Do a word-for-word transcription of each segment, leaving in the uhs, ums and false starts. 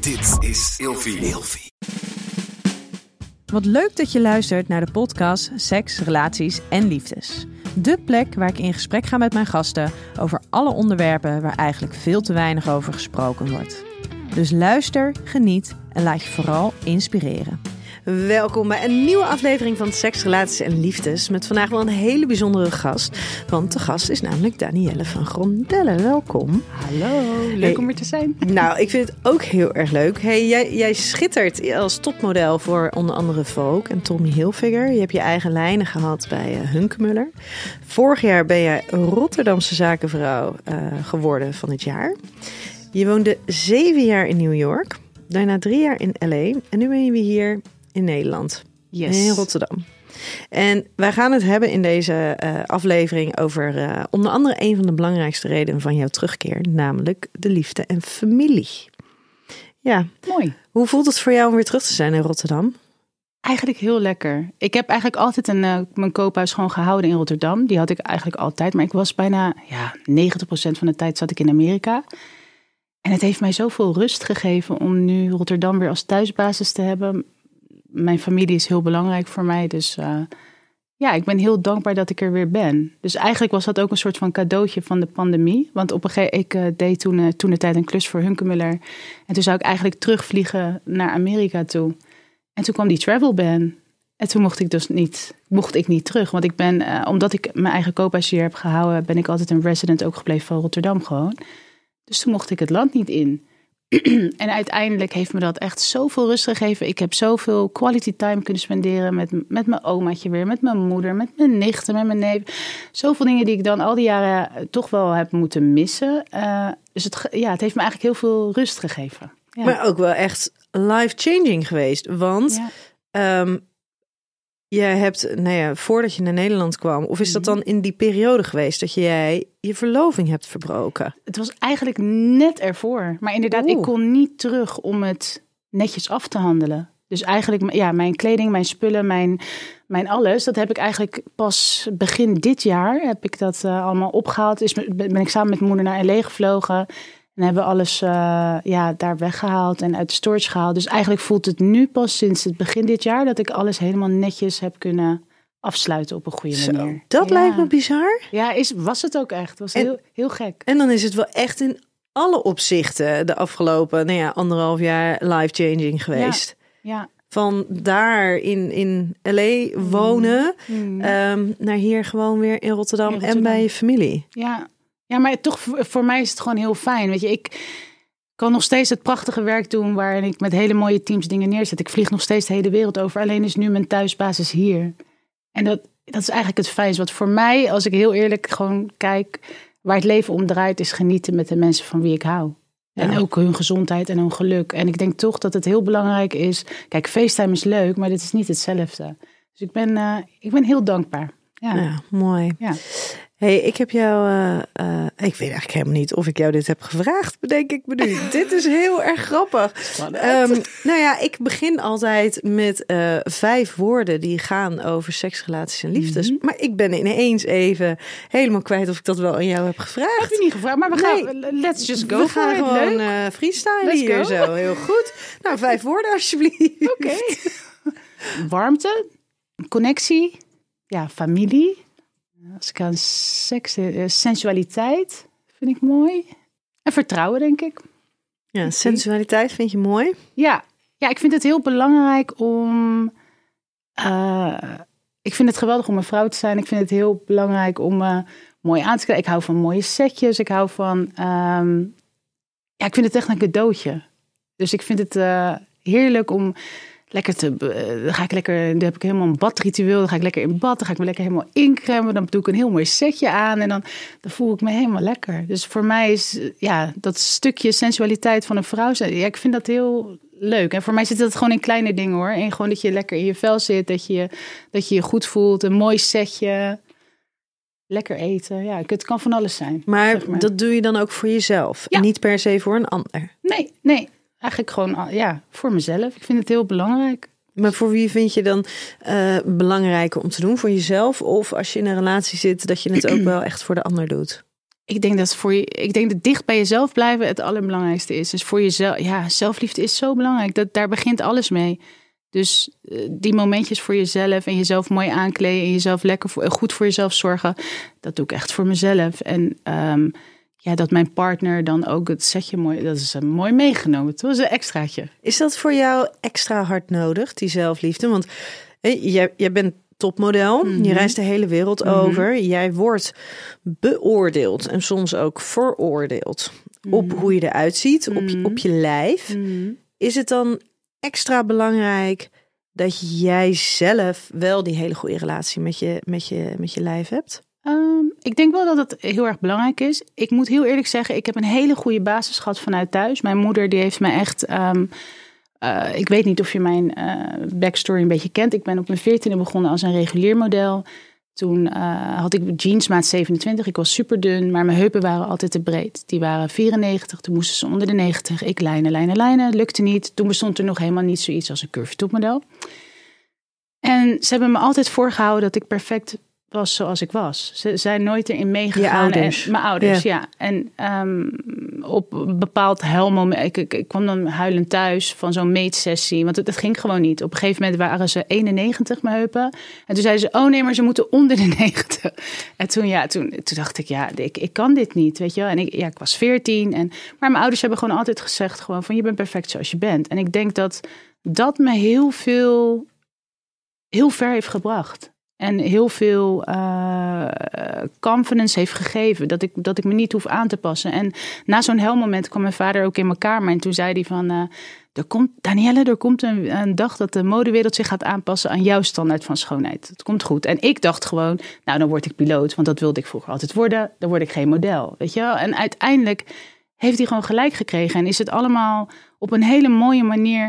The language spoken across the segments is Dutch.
Dit is Ilfie. Ilfie. Wat leuk dat je luistert naar de podcast Seks, Relaties en Liefdes. De plek waar ik in gesprek ga met mijn gasten over alle onderwerpen waar eigenlijk veel te weinig over gesproken wordt. Dus luister, geniet en laat je vooral inspireren. Welkom bij een nieuwe aflevering van Seks, Relaties en Liefdes. Met vandaag wel een hele bijzondere gast. Want de gast is namelijk Danielle van Grondelle. Welkom. Hallo, leuk hey, om er te zijn. Nou, ik vind het ook heel erg leuk. Hey, jij, jij schittert als topmodel voor onder andere Vogue en Tommy Hilfiger. Je hebt je eigen lijnen gehad bij uh, Hunkemöller. Vorig jaar ben jij Rotterdamse zakenvrouw uh, geworden van het jaar. Je woonde zeven jaar in New York. Daarna drie jaar in L A. En nu ben je weer hier in Nederland. Yes. In Rotterdam. En wij gaan het hebben in deze uh, aflevering over uh, onder andere een van de belangrijkste redenen van jouw terugkeer. Namelijk de liefde en familie. Ja. Mooi. Hoe voelt het voor jou om weer terug te zijn in Rotterdam? Eigenlijk heel lekker. Ik heb eigenlijk altijd een, uh, mijn koophuis gewoon gehouden in Rotterdam. Die had ik eigenlijk altijd. Maar ik was bijna ja, negentig procent van de tijd zat ik in Amerika. En het heeft mij zoveel rust gegeven om nu Rotterdam weer als thuisbasis te hebben. Mijn familie is heel belangrijk voor mij. Dus uh, ja, ik ben heel dankbaar dat ik er weer ben. Dus eigenlijk was dat ook een soort van cadeautje van de pandemie. Want op een gegeven moment, ik uh, deed toen, uh, toen de tijd een klus voor Hunkemöller. En toen zou ik eigenlijk terugvliegen naar Amerika toe. En toen kwam die travel ban. En toen mocht ik dus niet, mocht ik niet terug. Want ik ben, uh, omdat ik mijn eigen koophuis hier heb gehouden, ben ik altijd een resident ook gebleven van Rotterdam gewoon. Dus toen mocht ik het land niet in. En uiteindelijk heeft me dat echt zoveel rust gegeven. Ik heb zoveel quality time kunnen spenderen met, met mijn omaatje weer, met mijn moeder, met mijn nichten, met mijn neef. Zoveel dingen die ik dan al die jaren toch wel heb moeten missen. Uh, dus het, ja, het heeft me eigenlijk heel veel rust gegeven. Ja. Maar ook wel echt life-changing geweest. Want ja. um, jij hebt, nou ja, voordat je naar Nederland kwam, of is dat dan in die periode geweest dat jij je verloving hebt verbroken? Het was eigenlijk net ervoor. Maar inderdaad, Oeh. ik kon niet terug om het netjes af te handelen. Dus eigenlijk, ja, mijn kleding, mijn spullen, mijn, mijn alles, dat heb ik eigenlijk pas begin dit jaar, heb ik dat uh, allemaal opgehaald. Is, ben ik samen met mijn moeder naar L A gevlogen. En hebben we alles uh, ja, daar weggehaald en uit de storage gehaald. Dus eigenlijk voelt het nu pas sinds het begin dit jaar dat ik alles helemaal netjes heb kunnen afsluiten op een goede Zo, manier. Dat ja. lijkt me bizar. Ja, is, was het ook echt. Was en, heel, heel gek. En dan is het wel echt in alle opzichten de afgelopen nou ja, anderhalf jaar life-changing geweest. Ja, ja. Van daar in, in L A wonen mm. um, naar hier gewoon weer in Rotterdam, in Rotterdam en bij je familie. Ja. Ja, maar toch voor mij is het gewoon heel fijn. Weet je, ik kan nog steeds het prachtige werk doen waarin ik met hele mooie teams dingen neerzet. Ik vlieg nog steeds de hele wereld over. Alleen is nu mijn thuisbasis hier. En dat, dat is eigenlijk het fijnste. Wat voor mij, als ik heel eerlijk gewoon kijk, waar het leven om draait, is genieten met de mensen van wie ik hou. Ja. En ook hun gezondheid en hun geluk. En ik denk toch dat het heel belangrijk is. Kijk, FaceTime is leuk, maar dit is niet hetzelfde. Dus ik ben, uh, ik ben heel dankbaar. Ja, ja mooi. Ja. Hey, ik heb jou, uh, uh, ik weet eigenlijk helemaal niet of ik jou dit heb gevraagd, bedenk ik me nu. Dit is heel erg grappig. Um, nou ja, ik begin altijd met uh, vijf woorden die gaan over seks, relaties en liefdes. Mm-hmm. Maar ik ben ineens even helemaal kwijt of ik dat wel aan jou heb gevraagd. Heb je niet gevraagd, maar we gaan, nee, let's just go. We gaan gewoon uh, freestylen let's hier go. Zo, heel goed. Nou, vijf woorden alsjeblieft. Oké. Okay. Warmte, connectie, ja, familie. Als ik aan seks, sensualiteit vind ik mooi. En vertrouwen, denk ik. Ja, sensualiteit vind je mooi? Ja, ja, ik vind het heel belangrijk om... Uh, ik vind het geweldig om een vrouw te zijn. Ik vind het heel belangrijk om uh, mooi aan te kleden. Ik hou van mooie setjes. Ik hou van... Um, ja, ik vind het echt een cadeautje. Dus ik vind het uh, heerlijk om... Lekker te, dan ga ik lekker, dan heb ik helemaal een badritueel. Dan ga ik lekker in bad, dan ga ik me lekker helemaal incremen. Dan doe ik een heel mooi setje aan en dan, dan voel ik me helemaal lekker. Dus voor mij is ja, dat stukje sensualiteit van een vrouw, ja, ik vind dat heel leuk. En voor mij zit dat gewoon in kleine dingen hoor. En gewoon dat je lekker in je vel zit, dat je dat je, je goed voelt, een mooi setje. Lekker eten, ja, het kan van alles zijn. Maar, zeg maar. Dat doe je dan ook voor jezelf? Ja. En niet per se voor een ander? Nee, nee. Eigenlijk gewoon, ja, voor mezelf. Ik vind het heel belangrijk. Maar voor wie vind je dan uh, belangrijker om te doen? Voor jezelf? Of als je in een relatie zit, dat je het ook wel echt voor de ander doet? Ik denk dat voor je, ik denk dat dicht bij jezelf blijven het allerbelangrijkste is. Dus voor jezelf, ja, zelfliefde is zo belangrijk. Dat, daar begint alles mee. Dus uh, die momentjes voor jezelf en jezelf mooi aankleden en jezelf lekker voor, goed voor jezelf zorgen, dat doe ik echt voor mezelf. En um, ja, dat mijn partner dan ook het setje mooi, dat is uh, mooi meegenomen. Het was een extraatje. Is dat voor jou extra hard nodig, die zelfliefde? Want hey, jij, jij bent topmodel, mm-hmm. je reist de hele wereld mm-hmm. over. Jij wordt beoordeeld en soms ook veroordeeld mm-hmm. op hoe je eruit ziet, mm-hmm. op, je, op je lijf. Mm-hmm. Is het dan extra belangrijk dat jij zelf wel die hele goede relatie met je, met je, met je lijf hebt? Um, ik denk wel dat het heel erg belangrijk is. Ik moet heel eerlijk zeggen, ik heb een hele goede basis gehad vanuit thuis. Mijn moeder die heeft me echt... Um, uh, ik weet niet of je mijn uh, backstory een beetje kent. Ik ben op mijn veertiende begonnen als een regulier model. Toen uh, had ik jeansmaat zevenentwintig. Ik was super dun, maar mijn heupen waren altijd te breed. Die waren vierennegentig, toen moesten ze onder de negentig. Ik lijnen, lijnen, lijnen. Lukte niet. Toen bestond er nog helemaal niet zoiets als een curvy topmodel. En ze hebben me altijd voorgehouden dat ik perfect was zoals ik was. Ze zijn nooit erin meegegaan. Je ouders. En, mijn ouders, ja. ja. En um, op een bepaald huilmoment... Ik, ik, ik kwam dan huilend thuis van zo'n meetsessie. Want het, het ging gewoon niet. Op een gegeven moment waren ze eenennegentig, mijn heupen. En toen zeiden ze, oh nee, maar ze moeten onder de negentig. En toen, ja, toen, toen dacht ik, ja, ik, ik kan dit niet, weet je wel. En ik, ja, ik was veertien. En, maar mijn ouders hebben gewoon altijd gezegd... gewoon van, je bent perfect zoals je bent. En ik denk dat dat me heel veel... heel ver heeft gebracht. En heel veel uh, confidence heeft gegeven. Dat ik, dat ik me niet hoef aan te passen. En na zo'n helmoment kwam mijn vader ook in mijn kamer. En toen zei hij van... Uh, er komt, Danielle, er komt een, een dag dat de modewereld zich gaat aanpassen aan jouw standaard van schoonheid. Het komt goed. En ik dacht gewoon, nou dan word ik piloot. Want dat wilde ik vroeger altijd worden. Dan word ik geen model. Weet je wel? En uiteindelijk heeft hij gewoon gelijk gekregen. En is het allemaal op een hele mooie manier...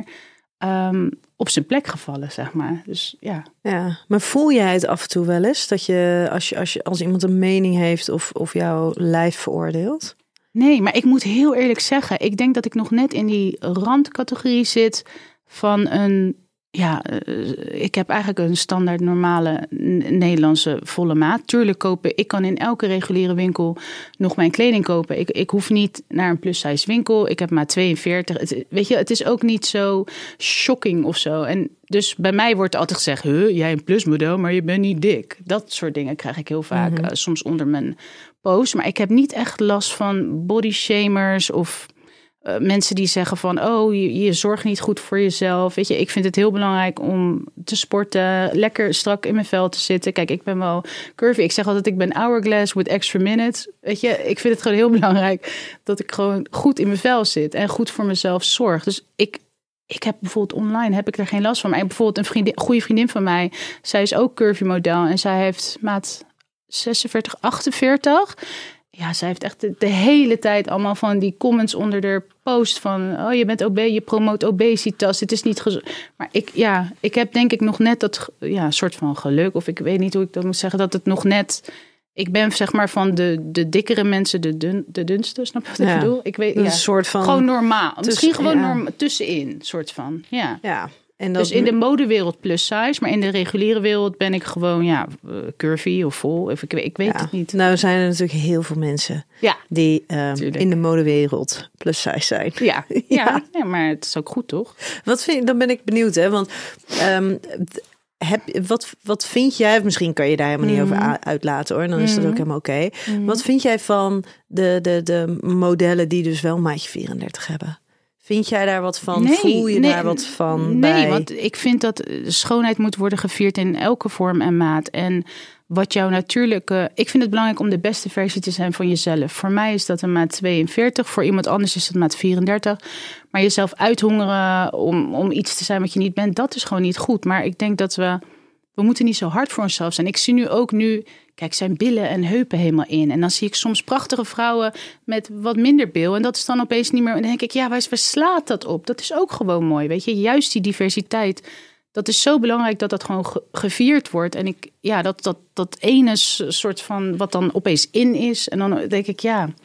Um, op zijn plek gevallen, zeg maar. Dus ja. Ja, maar voel jij het af en toe wel eens dat je als je als je als iemand een mening heeft of of jouw lijf veroordeelt? Nee, maar ik moet heel eerlijk zeggen, ik denk dat ik nog net in die randcategorie zit van een ja, ik heb eigenlijk een standaard normale Nederlandse volle maat. Tuurlijk kopen, ik kan in elke reguliere winkel nog mijn kleding kopen. Ik, ik hoef niet naar een plus size winkel. Ik heb maat tweeënveertig. Het, weet je, het is ook niet zo shocking of zo. En dus bij mij wordt altijd gezegd, huh, jij een plusmodel, maar je bent niet dik. Dat soort dingen krijg ik heel vaak, mm-hmm. uh, soms onder mijn post. Maar ik heb niet echt last van body shamers of... Uh, mensen die zeggen van, oh, je, je zorgt niet goed voor jezelf. Weet je, ik vind het heel belangrijk om te sporten, lekker strak in mijn vel te zitten. Kijk, ik ben wel curvy. Ik zeg altijd, ik ben hourglass with extra minutes. Weet je, ik vind het gewoon heel belangrijk dat ik gewoon goed in mijn vel zit en goed voor mezelf zorg. Dus ik, ik heb bijvoorbeeld online, heb ik er geen last van. Maar bijvoorbeeld een vriendin, goede vriendin van mij, zij is ook curvy model en zij heeft maat zesenveertig, achtenveertig. Ja, zij heeft echt de, de hele tijd allemaal van die comments onder de post van... oh, je bent obese, je promoot obesitas, het is niet gezond. Maar ik, ja, ik heb denk ik nog net dat ja, soort van geluk... of ik weet niet hoe ik dat moet zeggen, dat het nog net... Ik ben zeg maar van de, de dikkere mensen de, dun, de dunste, snap je wat ik ja. bedoel? Ik weet, ja, een soort van... Gewoon normaal, tussen, misschien gewoon ja. norma, tussenin, soort van, ja. Ja. En dat... Dus in de modewereld plus size, maar in de reguliere wereld ben ik gewoon ja, curvy of vol. Of ik, ik weet ja. het niet. Nou zijn er natuurlijk heel veel mensen ja. die um, in de modewereld plus size zijn. Ja. Ja. Ja. ja, maar het is ook goed, toch? Wat vind, dan ben ik benieuwd, hè? Want um, heb, wat, wat vind jij, misschien kan je daar helemaal niet mm. over uitlaten hoor, dan is mm. dat ook helemaal oké. Okay. Mm. Wat vind jij van de, de, de modellen die dus wel maatje vierendertig hebben? Vind jij daar wat van? Nee, Voel je nee, daar wat van nee, bij? Nee, want ik vind dat schoonheid moet worden gevierd in elke vorm en maat. En wat jouw natuurlijke... Ik vind het belangrijk om de beste versie te zijn van jezelf. Voor mij is dat een maat tweeënveertig. Voor iemand anders is dat maat vierendertig. Maar jezelf uithongeren om, om iets te zijn wat je niet bent, dat is gewoon niet goed. Maar ik denk dat we... We moeten niet zo hard voor onszelf zijn. Ik zie nu ook nu... Kijk, zijn billen en heupen helemaal in. En dan zie ik soms prachtige vrouwen met wat minder bil. En dat is dan opeens niet meer... En dan denk ik, ja, waar slaat dat op? Dat is ook gewoon mooi, weet je. Juist die diversiteit. Dat is zo belangrijk dat dat gewoon ge- gevierd wordt. En ik, ja, dat, dat, dat ene soort van... Wat dan opeens in is. En dan denk ik, ja...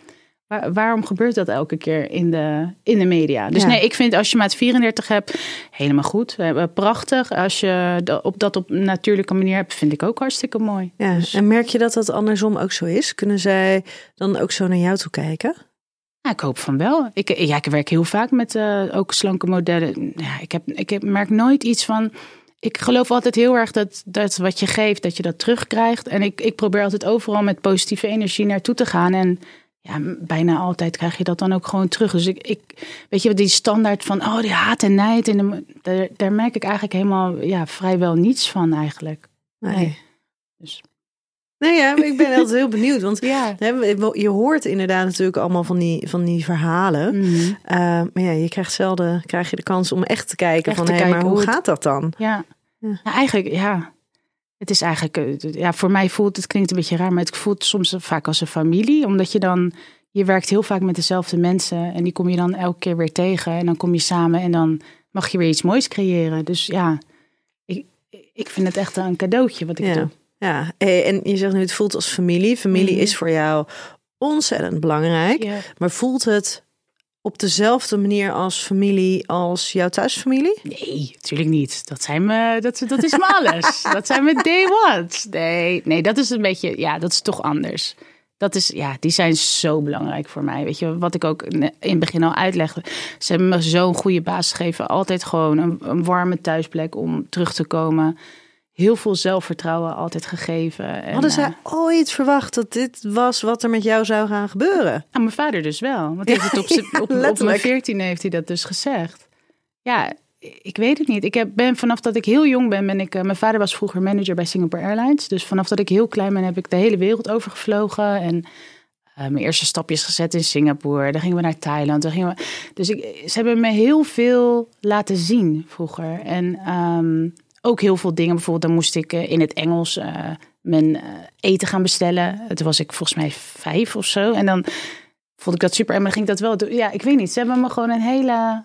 Waar, waarom gebeurt dat elke keer in de, in de media? Dus Ja. nee, ik vind als je maat vierendertig hebt, helemaal goed. We hebben prachtig. Als je dat op, dat op een natuurlijke manier hebt, vind ik ook hartstikke mooi. Ja. Dus, En merk je dat dat andersom ook zo is? Kunnen zij dan ook zo naar jou toe kijken? ja, ik hoop van wel. Ik, ja, ik werk heel vaak met uh, ook slanke modellen. Ja, ik, heb, ik heb, merk nooit iets van... Ik geloof altijd heel erg dat, dat wat je geeft, dat je dat terugkrijgt. En ik, ik probeer altijd overal met positieve energie naartoe te gaan. En ja, bijna altijd krijg je dat dan ook gewoon terug. Dus ik, ik weet je, die standaard van, oh, die haat en nijd. En de, daar, daar merk ik eigenlijk helemaal, ja, vrijwel niets van eigenlijk. Nee. Nee. Dus. Nee, ja, ik ben altijd heel benieuwd. Want Ja. hè, je hoort inderdaad natuurlijk allemaal van die, van die verhalen. Mm-hmm. Uh, maar ja, je krijgt zelden krijg je de kans om echt te kijken Echt van, te hé, kijken maar hoe hoe het- gaat dat dan? Ja. Ja. Ja, eigenlijk, ja. Het is eigenlijk, eh, ja, voor mij voelt het, klinkt een beetje raar, maar het voelt soms vaak als een familie. Omdat je dan, je werkt heel vaak met dezelfde mensen en die kom je dan elke keer weer tegen. En dan kom je samen en dan mag je weer iets moois creëren. Dus ja, ik, ik vind het echt een cadeautje wat ik Ja. doe. Ja, hey, en je zegt nu, het voelt als familie. Familie Mhm. is voor jou ontzettend belangrijk. Ja. Maar voelt het op dezelfde manier als familie als jouw thuisfamilie? Nee, natuurlijk niet. Dat zijn me, dat, dat is me alles. Dat zijn me day ones. Nee, nee, dat is een beetje, ja, dat is toch anders. Dat is, ja, die zijn zo belangrijk voor mij. Weet je, wat ik ook in het begin al uitlegde. Ze hebben me zo'n goede baas gegeven. Altijd gewoon een, een warme thuisplek om terug te komen. Heel veel zelfvertrouwen altijd gegeven. En, Hadden zij uh, ooit verwacht dat dit was wat er met jou zou gaan gebeuren? aan mijn vader dus wel. Want hij heeft het op, z'n- op, op mijn letterlijk. veertiende heeft hij dat dus gezegd. Ja, ik weet het niet. Ik heb, ben vanaf dat ik heel jong ben, ben ik... Uh, mijn vader was vroeger manager bij Singapore Airlines. Dus vanaf dat ik heel klein ben, heb ik de hele wereld overgevlogen. En uh, mijn eerste stapjes gezet in Singapore. Dan gingen we naar Thailand. Dan gingen we, dus ik, ze hebben me heel veel laten zien vroeger. En um, ook heel veel dingen. Bijvoorbeeld dan moest ik uh, in het Engels uh, mijn uh, eten gaan bestellen. Toen was ik volgens mij vijf of zo. En dan vond ik dat super. En dan ging ik dat wel doen. Ja, ik weet niet. Ze hebben me gewoon een hele...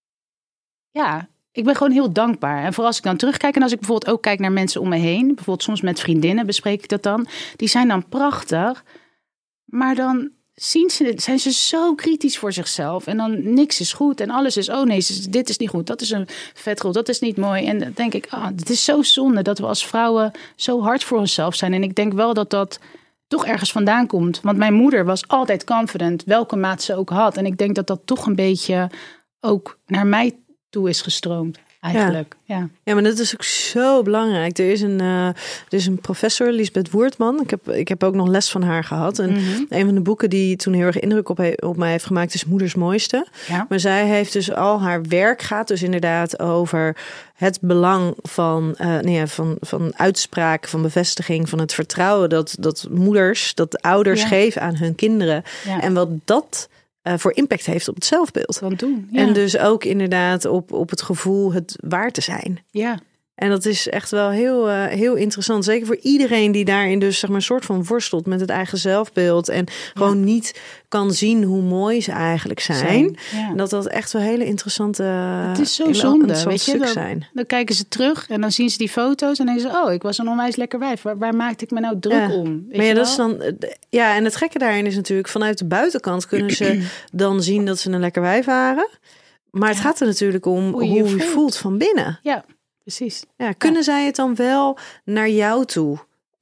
Ja, ik ben gewoon heel dankbaar. En vooral als ik dan terugkijk en als ik bijvoorbeeld ook kijk naar mensen om me heen. Bijvoorbeeld soms met vriendinnen bespreek ik dat dan. Die zijn dan prachtig. Maar dan zien ze, zijn ze zo kritisch voor zichzelf. En dan niks is goed en alles is, oh nee, dit is niet goed. Dat is een vetrol, dat is niet mooi. En dan denk ik, ah, het is zo zonde dat we als vrouwen zo hard voor onszelf zijn. En ik denk wel dat dat toch ergens vandaan komt. Want mijn moeder was altijd confident, welke maat ze ook had. En ik denk dat dat toch een beetje ook naar mij toe is gestroomd. Eigenlijk, ja. ja. Ja, maar dat is ook zo belangrijk. Er is een, uh, er is een professor, Lisbeth Woertman. Ik heb, ik heb ook nog les van haar gehad. En mm-hmm. een van de boeken die toen heel erg indruk op, he, op mij heeft gemaakt is Moeders Mooiste. Ja. Maar zij heeft dus al haar werk gaat dus inderdaad over het belang van, uh, nee, van, van uitspraak, van bevestiging, van het vertrouwen dat, dat moeders, dat ouders ja. geven aan hun kinderen. Ja. En wat dat Uh, voor impact heeft op het zelfbeeld. Wat doen, ja. En dus ook inderdaad op, op het gevoel het waar te zijn. Ja. En dat is echt wel heel, uh, heel interessant. Zeker voor iedereen die daarin dus zeg maar een soort van worstelt met het eigen zelfbeeld. En gewoon ja. niet kan zien hoe mooi ze eigenlijk zijn. zijn ja. En dat dat echt wel hele interessante Het is zo zonde, weet je. Dan, zijn. dan kijken ze terug en dan zien ze die foto's en dan denken ze, oh, ik was een onwijs lekker wijf. Waar, waar maakte ik me nou druk ja. om? Weet maar ja, je dat is dan, ja, en het gekke daarin is natuurlijk, vanuit de buitenkant kunnen ze dan zien dat ze een lekker wijf waren. Maar het ja. gaat er natuurlijk om hoe je, hoe je voelt. voelt van binnen. Ja. Precies. Ja, kunnen ja. zij het dan wel naar jou toe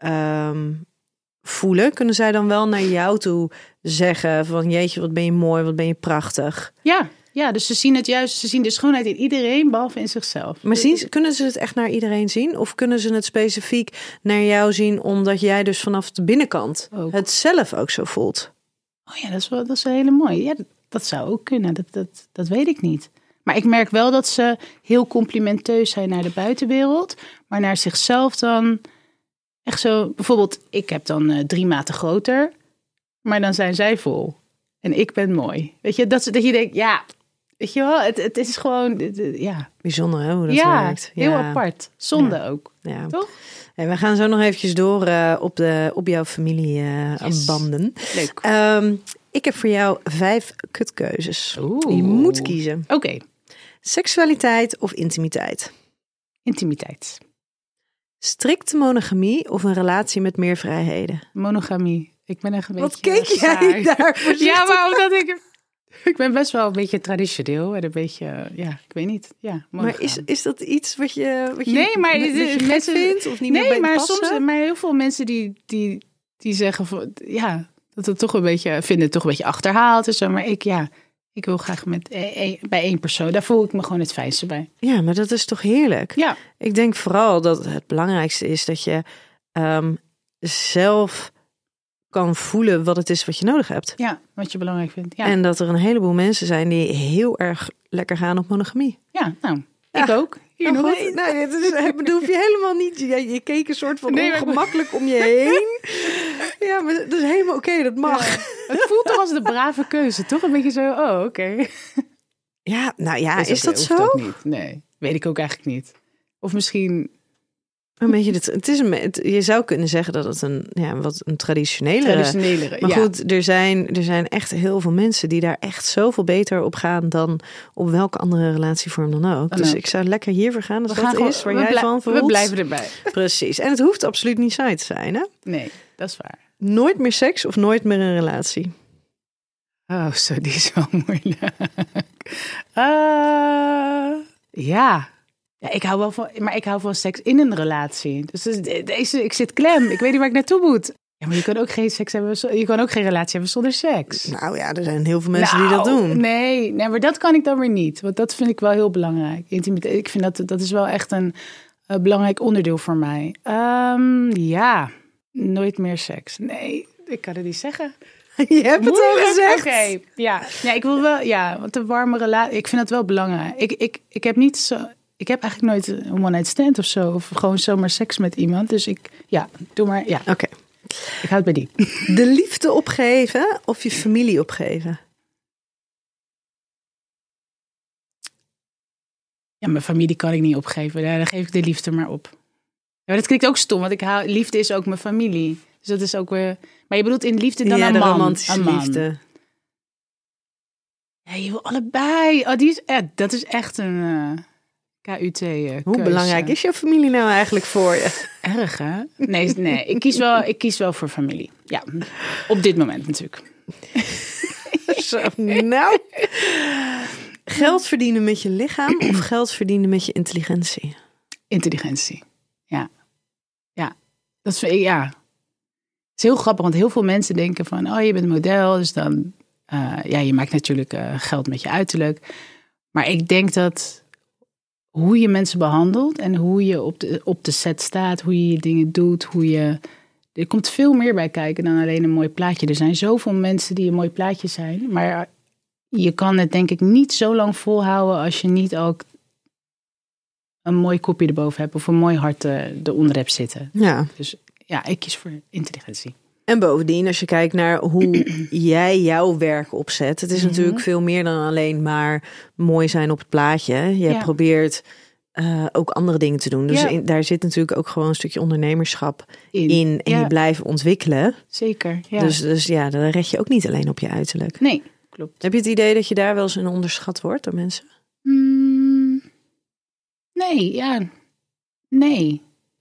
um, voelen? Kunnen zij dan wel naar jou toe zeggen van jeetje, wat ben je mooi, wat ben je prachtig? Ja, ja, dus ze zien het juist, ze zien de schoonheid in iedereen, behalve in zichzelf. Maar zien, kunnen ze het echt naar iedereen zien? Of kunnen ze het specifiek naar jou zien, omdat jij dus vanaf de binnenkant ook het zelf ook zo voelt? Oh ja, dat is wel, dat is wel hele mooi. Ja, dat, dat zou ook kunnen, dat, dat, dat weet ik niet. Maar ik merk wel dat ze heel complimenteus zijn naar de buitenwereld. Maar naar zichzelf dan echt zo... Bijvoorbeeld, ik heb dan uh, drie maten groter. Maar dan zijn zij vol. En ik ben mooi. Weet je, dat, dat je denkt, ja... Weet je wel, het, het is gewoon... Het, ja. Bijzonder hè, hoe dat ja, werkt. Ja, heel apart. Zonde ja. ook. Ja. Toch? Hey, we gaan zo nog eventjes door uh, op, de, op jouw familiebanden. Uh, yes. Leuk. Um, ik heb voor jou vijf kutkeuzes. Oeh. Je moet kiezen. Oké. Okay. Seksualiteit of intimiteit? Intimiteit. Strikte monogamie of een relatie met meer vrijheden? Monogamie. Ik ben echt een Wat beetje keek jij saai. daar voorzichtig? Ja, maar omdat ik... Ik ben best wel een beetje traditioneel en een beetje, ja, ik weet niet. Ja, maar is, is dat iets wat je, wat je, nee, maar dat je gek mensen vindt of niet meer nee, bij je maar passen? soms, maar heel veel mensen die, die, die zeggen van, ja, dat het toch een beetje, vinden het toch een beetje achterhaald en zo. Maar ik, ja, ik wil graag met een, bij één persoon. Daar voel ik me gewoon het fijnste bij. Ja, maar dat is toch heerlijk? Ja. Ik denk vooral dat het belangrijkste is dat je um, zelf kan voelen wat het is wat je nodig hebt. Ja, wat je belangrijk vindt. Ja. En dat er een heleboel mensen zijn die heel erg lekker gaan op monogamie. Ja, nou, ja. ik ook. Hier nou, nog goed. Nee, het is, het bedoel je helemaal niet. Je, je keek een soort van nee, ongemakkelijk om je heen. Ja, maar dat is helemaal oké, okay, dat mag. Ja. Het voelt toch als de brave keuze, toch? Een beetje zo, oh, oké. Okay. Ja, nou ja, is, is dat ook, zo? Ook niet. Nee, weet ik ook eigenlijk niet. Of misschien... Een beetje het, het is een, het, je zou kunnen zeggen dat het een, ja, wat een traditionelere... Traditionelere, Maar ja. goed, er zijn, er zijn echt heel veel mensen die daar echt zoveel beter op gaan dan op welke andere relatievorm dan ook. Dan dus ook. ik zou lekker hiervoor gaan. Dat we dat gaan is waar we jij blij, van voelt. We blijven erbij. Precies. En het hoeft absoluut niet saai te zijn, hè? Nee, dat is waar. Nooit meer seks of nooit meer een relatie? Oh, zo, die is wel moeilijk. Uh, ja... Ja, ik hou wel van, maar ik hou van seks in een relatie. Dus deze, ik zit klem. Ik weet niet waar ik naartoe moet. Ja, maar je kan ook geen seks hebben. Je kan ook geen relatie hebben zonder seks. Nou ja, er zijn heel veel mensen nou, die dat doen. Nee, nee, maar dat kan ik dan weer niet. Want dat vind ik wel heel belangrijk. Intimiteit. Ik vind dat dat is wel echt een uh, belangrijk onderdeel voor mij. Um, ja, nooit meer seks. Nee, ik kan het niet zeggen. Je hebt het al gezegd. Oké, okay, ja. Ja, ik wil wel, ja, want een warme relatie. Ik vind dat wel belangrijk. Ik, ik, ik heb niet zo. Ik heb eigenlijk nooit een one-night stand of zo. Of gewoon zomaar seks met iemand. Dus ik, ja, doe maar, ja. Oké. Okay. Ik houd bij die. De liefde opgeven of je familie opgeven? Ja, mijn familie kan ik niet opgeven. Ja, dan geef ik de liefde maar op. Ja, maar dat klinkt ook stom, want ik hou, liefde is ook mijn familie. Dus dat is ook weer... Maar je bedoelt in liefde dan ja, een de man? romantische een man. liefde. Ja, je wil allebei. Oh, die is, ja, dat is echt een... Uh... K U T uh, Hoe belangrijk is jouw familie nou eigenlijk voor je? Erg, hè? Nee, nee ik, kies wel, ik kies wel voor familie. Ja, op dit moment natuurlijk. Zo, nou. Geld verdienen met je lichaam of geld verdienen met je intelligentie? Intelligentie, ja. Ja, dat vind ik, ja. Het is heel grappig, want heel veel mensen denken van... oh, je bent model, dus dan... Uh, ja, je maakt natuurlijk uh, geld met je uiterlijk. Maar ik denk dat... hoe je mensen behandelt en hoe je op de, op de set staat, hoe je je dingen doet, hoe je... Er komt veel meer bij kijken dan alleen een mooi plaatje. Er zijn zoveel mensen die een mooi plaatje zijn, maar je kan het denk ik niet zo lang volhouden als je niet ook een mooi kopje erboven hebt of een mooi hart eronder hebt zitten. Ja. Dus ja, ik kies voor intelligentie. En bovendien, als je kijkt naar hoe jij jouw werk opzet... het is Mm-hmm. natuurlijk veel meer dan alleen maar mooi zijn op het plaatje. Je Ja. probeert uh, ook andere dingen te doen. Dus Ja. in, daar zit natuurlijk ook gewoon een stukje ondernemerschap in. In. En Ja. je blijft ontwikkelen. Zeker, ja. Dus, dus ja, dan red je ook niet alleen op je uiterlijk. Nee, klopt. Heb je het idee dat je daar wel eens in onderschat wordt door mensen? Mm, nee, ja. Nee.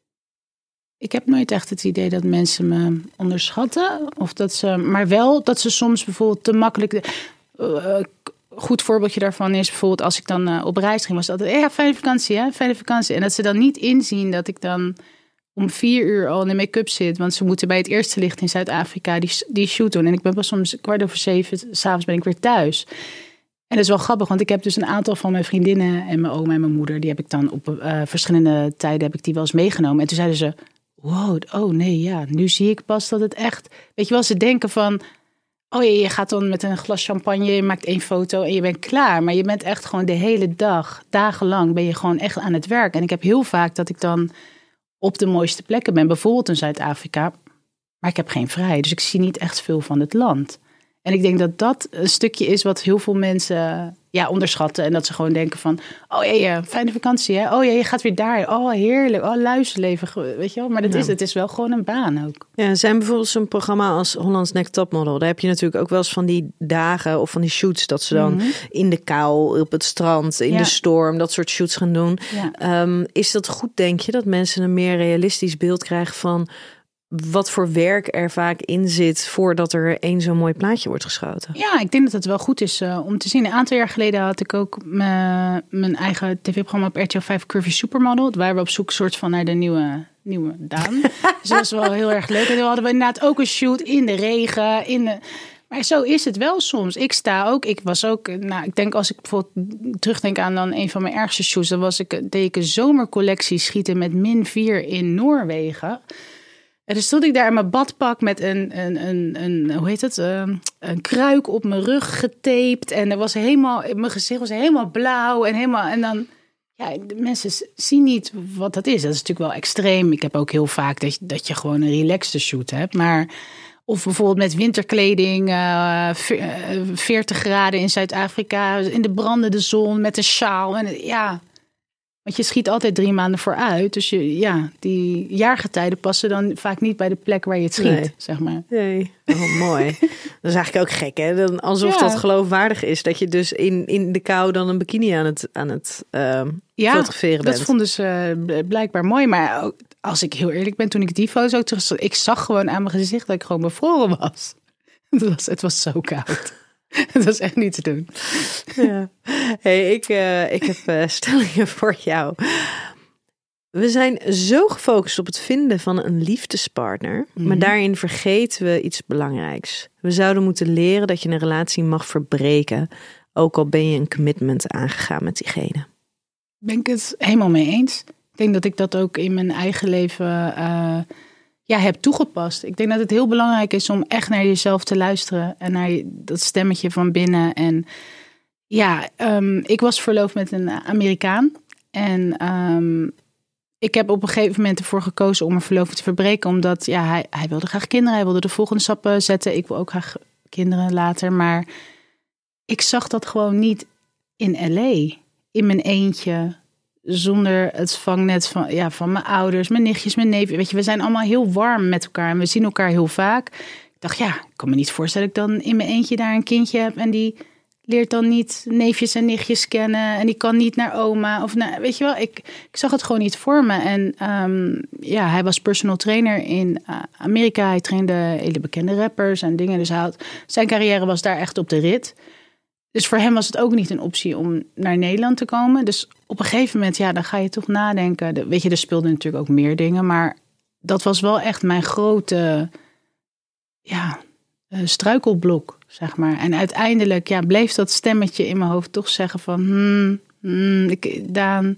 Ik heb nooit echt het idee dat mensen me onderschatten. Of dat ze, maar wel dat ze soms bijvoorbeeld te makkelijk... Uh, goed voorbeeldje daarvan is bijvoorbeeld als ik dan uh, op reis ging, was dat altijd, ja, fijne vakantie, hè, fijne vakantie. En dat ze dan niet inzien dat ik dan om vier uur al in de make-up zit. Want ze moeten bij het eerste licht in Zuid-Afrika die, die shoot doen. En ik ben pas soms kwart over zeven, 's avonds ben ik weer thuis. En dat is wel grappig, want ik heb dus een aantal van mijn vriendinnen en mijn oma en mijn moeder, die heb ik dan op uh, verschillende tijden heb ik die wel eens meegenomen. En toen zeiden ze, wow, oh nee, ja, nu zie ik pas dat het echt... Weet je wel, ze denken van, oh ja, je gaat dan met een glas champagne, je maakt één foto en je bent klaar. Maar je bent echt gewoon de hele dag, dagenlang ben je gewoon echt aan het werk. En ik heb heel vaak dat ik dan op de mooiste plekken ben, bijvoorbeeld in Zuid-Afrika, maar ik heb geen vrij. Dus ik zie niet echt veel van het land. En ik denk dat dat een stukje is wat heel veel mensen ja, onderschatten. En dat ze gewoon denken van, oh ja, ja, fijne vakantie, hè? Oh ja, je gaat weer daar. Oh, heerlijk. Oh, luisterleven. Weet je wel? Maar dat ja. is, het is wel gewoon een baan ook. Ja, er zijn bijvoorbeeld zo'n programma als Holland's Next Topmodel. Daar heb je natuurlijk ook wel eens van die dagen of van die shoots dat ze dan mm-hmm. in de kou, op het strand, in ja. de storm, dat soort shoots gaan doen. Ja. Um, is dat goed, denk je, dat mensen een meer realistisch beeld krijgen van wat voor werk er vaak in zit voordat er één zo'n mooi plaatje wordt geschoten. Ja, ik denk dat het wel goed is uh, om te zien. Een aantal jaar geleden had ik ook me, mijn eigen tv-programma op R T L vijf, Curvy Supermodel. Waar we op zoek soort van naar de nieuwe, nieuwe Daan. Dus dat was wel heel erg leuk. En toen hadden we inderdaad ook een shoot in de regen. In de... Maar zo is het wel soms. Ik sta ook, ik was ook, nou, ik denk als ik bijvoorbeeld terugdenk aan dan een van mijn ergste shoots, dan was ik, deed ik een zomercollectie schieten met min vier in Noorwegen. En dus stond ik daar in mijn badpak met een, een, een, een hoe heet het, een, een kruik op mijn rug getaped. En er was helemaal, mijn gezicht was helemaal blauw en helemaal, en dan, ja, de mensen zien niet wat dat is. Dat is natuurlijk wel extreem. Ik heb ook heel vaak dat je, dat je gewoon een relaxte shoot hebt, maar... Of bijvoorbeeld met winterkleding, uh, veertig graden in Zuid-Afrika, in de brandende zon, met een sjaal. En ja, want je schiet altijd drie maanden vooruit. Dus je, ja, die jaargetijden passen dan vaak niet bij de plek waar je het schiet, nee. zeg maar. Nee, oh, mooi. Dat is eigenlijk ook gek, hè? Dan, alsof ja. dat geloofwaardig is, dat je dus in, in de kou dan een bikini aan het, aan het uh, ja, fotograferen bent. Dat vonden ze uh, blijkbaar mooi, maar ook, als ik heel eerlijk ben, toen ik die foto's ook terug zag, ik zag gewoon aan mijn gezicht dat ik gewoon bevroren was. Het was, het was zo koud. Het was echt niet te doen. Ja. Hey, ik, uh, ik heb uh, stellingen voor jou. We zijn zo gefocust op het vinden van een liefdespartner, mm-hmm. maar daarin vergeten we iets belangrijks. We zouden moeten leren dat je een relatie mag verbreken, ook al ben je een commitment aangegaan met diegene. Ben ik het helemaal mee eens. Ik denk dat ik dat ook in mijn eigen leven uh, ja, heb toegepast. Ik denk dat het heel belangrijk is om echt naar jezelf te luisteren. En naar je, dat stemmetje van binnen. En ja, um, ik was verloofd met een Amerikaan. En um, ik heb op een gegeven moment ervoor gekozen om mijn verloving te verbreken. Omdat ja, hij, hij wilde graag kinderen. Hij wilde de volgende stappen zetten. Ik wil ook graag kinderen later. Maar ik zag dat gewoon niet in L A. In mijn eentje. Zonder het vangnet van, ja, van mijn ouders, mijn nichtjes, mijn neefjes. Weet je, we zijn allemaal heel warm met elkaar. En we zien elkaar heel vaak. Ik dacht, ja, ik kan me niet voorstellen dat ik dan in mijn eentje daar een kindje heb. En die leert dan niet neefjes en nichtjes kennen. En die kan niet naar oma. Of naar, weet je wel, ik, ik zag het gewoon niet voor me. En um, ja, hij was personal trainer in uh, Amerika. Hij trainde hele bekende rappers en dingen. Dus hij had, zijn carrière was daar echt op de rit. Dus voor hem was het ook niet een optie om naar Nederland te komen. Dus op een gegeven moment, ja, dan ga je toch nadenken. De, weet je, er speelden natuurlijk ook meer dingen. Maar dat was wel echt mijn grote ja, uh, struikelblok, zeg maar. En uiteindelijk ja, bleef dat stemmetje in mijn hoofd toch zeggen van... Hmm, hmm, ik, Daan...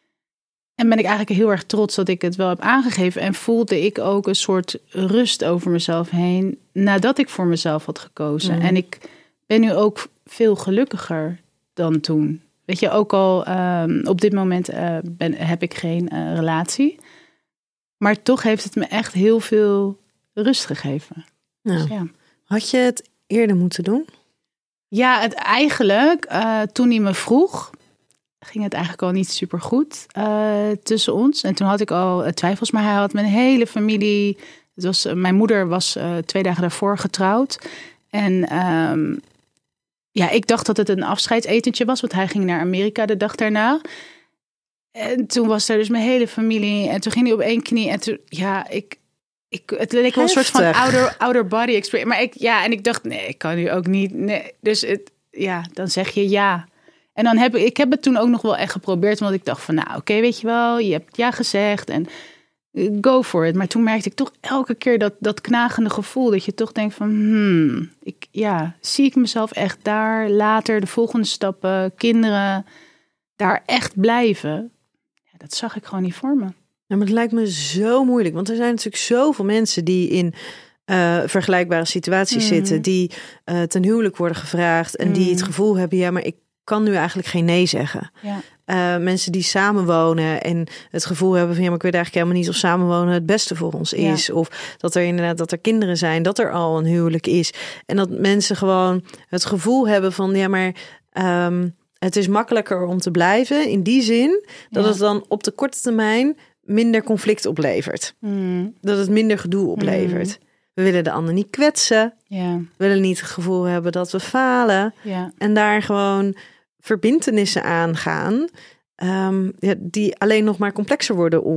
En ben ik eigenlijk heel erg trots dat ik het wel heb aangegeven. En voelde ik ook een soort rust over mezelf heen... nadat ik voor mezelf had gekozen. Mm. En ik ben nu ook veel gelukkiger dan toen. Weet je, ook al um, op dit moment uh, ben, heb ik geen uh, relatie. Maar toch heeft het me echt heel veel rust gegeven. Nou, dus ja. Had je het eerder moeten doen? Ja, het eigenlijk, uh, toen hij me vroeg, ging het eigenlijk al niet super goed uh, tussen ons. En toen had ik al uh, twijfels, maar hij had mijn hele familie... Het was, uh, mijn moeder was uh, twee dagen daarvoor getrouwd. En... Um, Ja, ik dacht dat het een afscheidsetentje was, want hij ging naar Amerika de dag daarna. En toen was er dus mijn hele familie. En toen ging hij op één knie. En toen, ja, ik, ik het leek wel een soort van outer, outer body experience. Maar ik, ja, en ik dacht, nee, ik kan nu ook niet. Nee. Dus het, ja, dan zeg je ja. En dan heb ik, ik heb het toen ook nog wel echt geprobeerd, want ik dacht van, nou, oké, okay, weet je wel, je hebt ja gezegd en go for it. Maar toen merkte ik toch elke keer dat, dat knagende gevoel. Dat je toch denkt van, hmm, ik, ja, zie ik mezelf echt daar later, de volgende stappen, kinderen, daar echt blijven? Ja, dat zag ik gewoon niet voor me. Ja, maar het lijkt me zo moeilijk. Want er zijn natuurlijk zoveel mensen die in uh, vergelijkbare situaties mm. zitten. Die uh, ten huwelijk worden gevraagd. En mm. die het gevoel hebben, ja, maar ik kan nu eigenlijk geen nee zeggen. Ja. Uh, mensen die samenwonen en het gevoel hebben van ja, maar ik weet eigenlijk helemaal niet of samenwonen het beste voor ons is. Ja. Of dat er inderdaad dat er kinderen zijn, dat er al een huwelijk is. En dat mensen gewoon het gevoel hebben van ja, maar um, het is makkelijker om te blijven in die zin dat ja. het dan op de korte termijn minder conflict oplevert. Mm. Dat het minder gedoe oplevert. Mm. We willen de ander niet kwetsen. Ja. We willen niet het gevoel hebben dat we falen. Ja. En daar gewoon verbintenissen aangaan um, ja, die alleen nog maar complexer worden om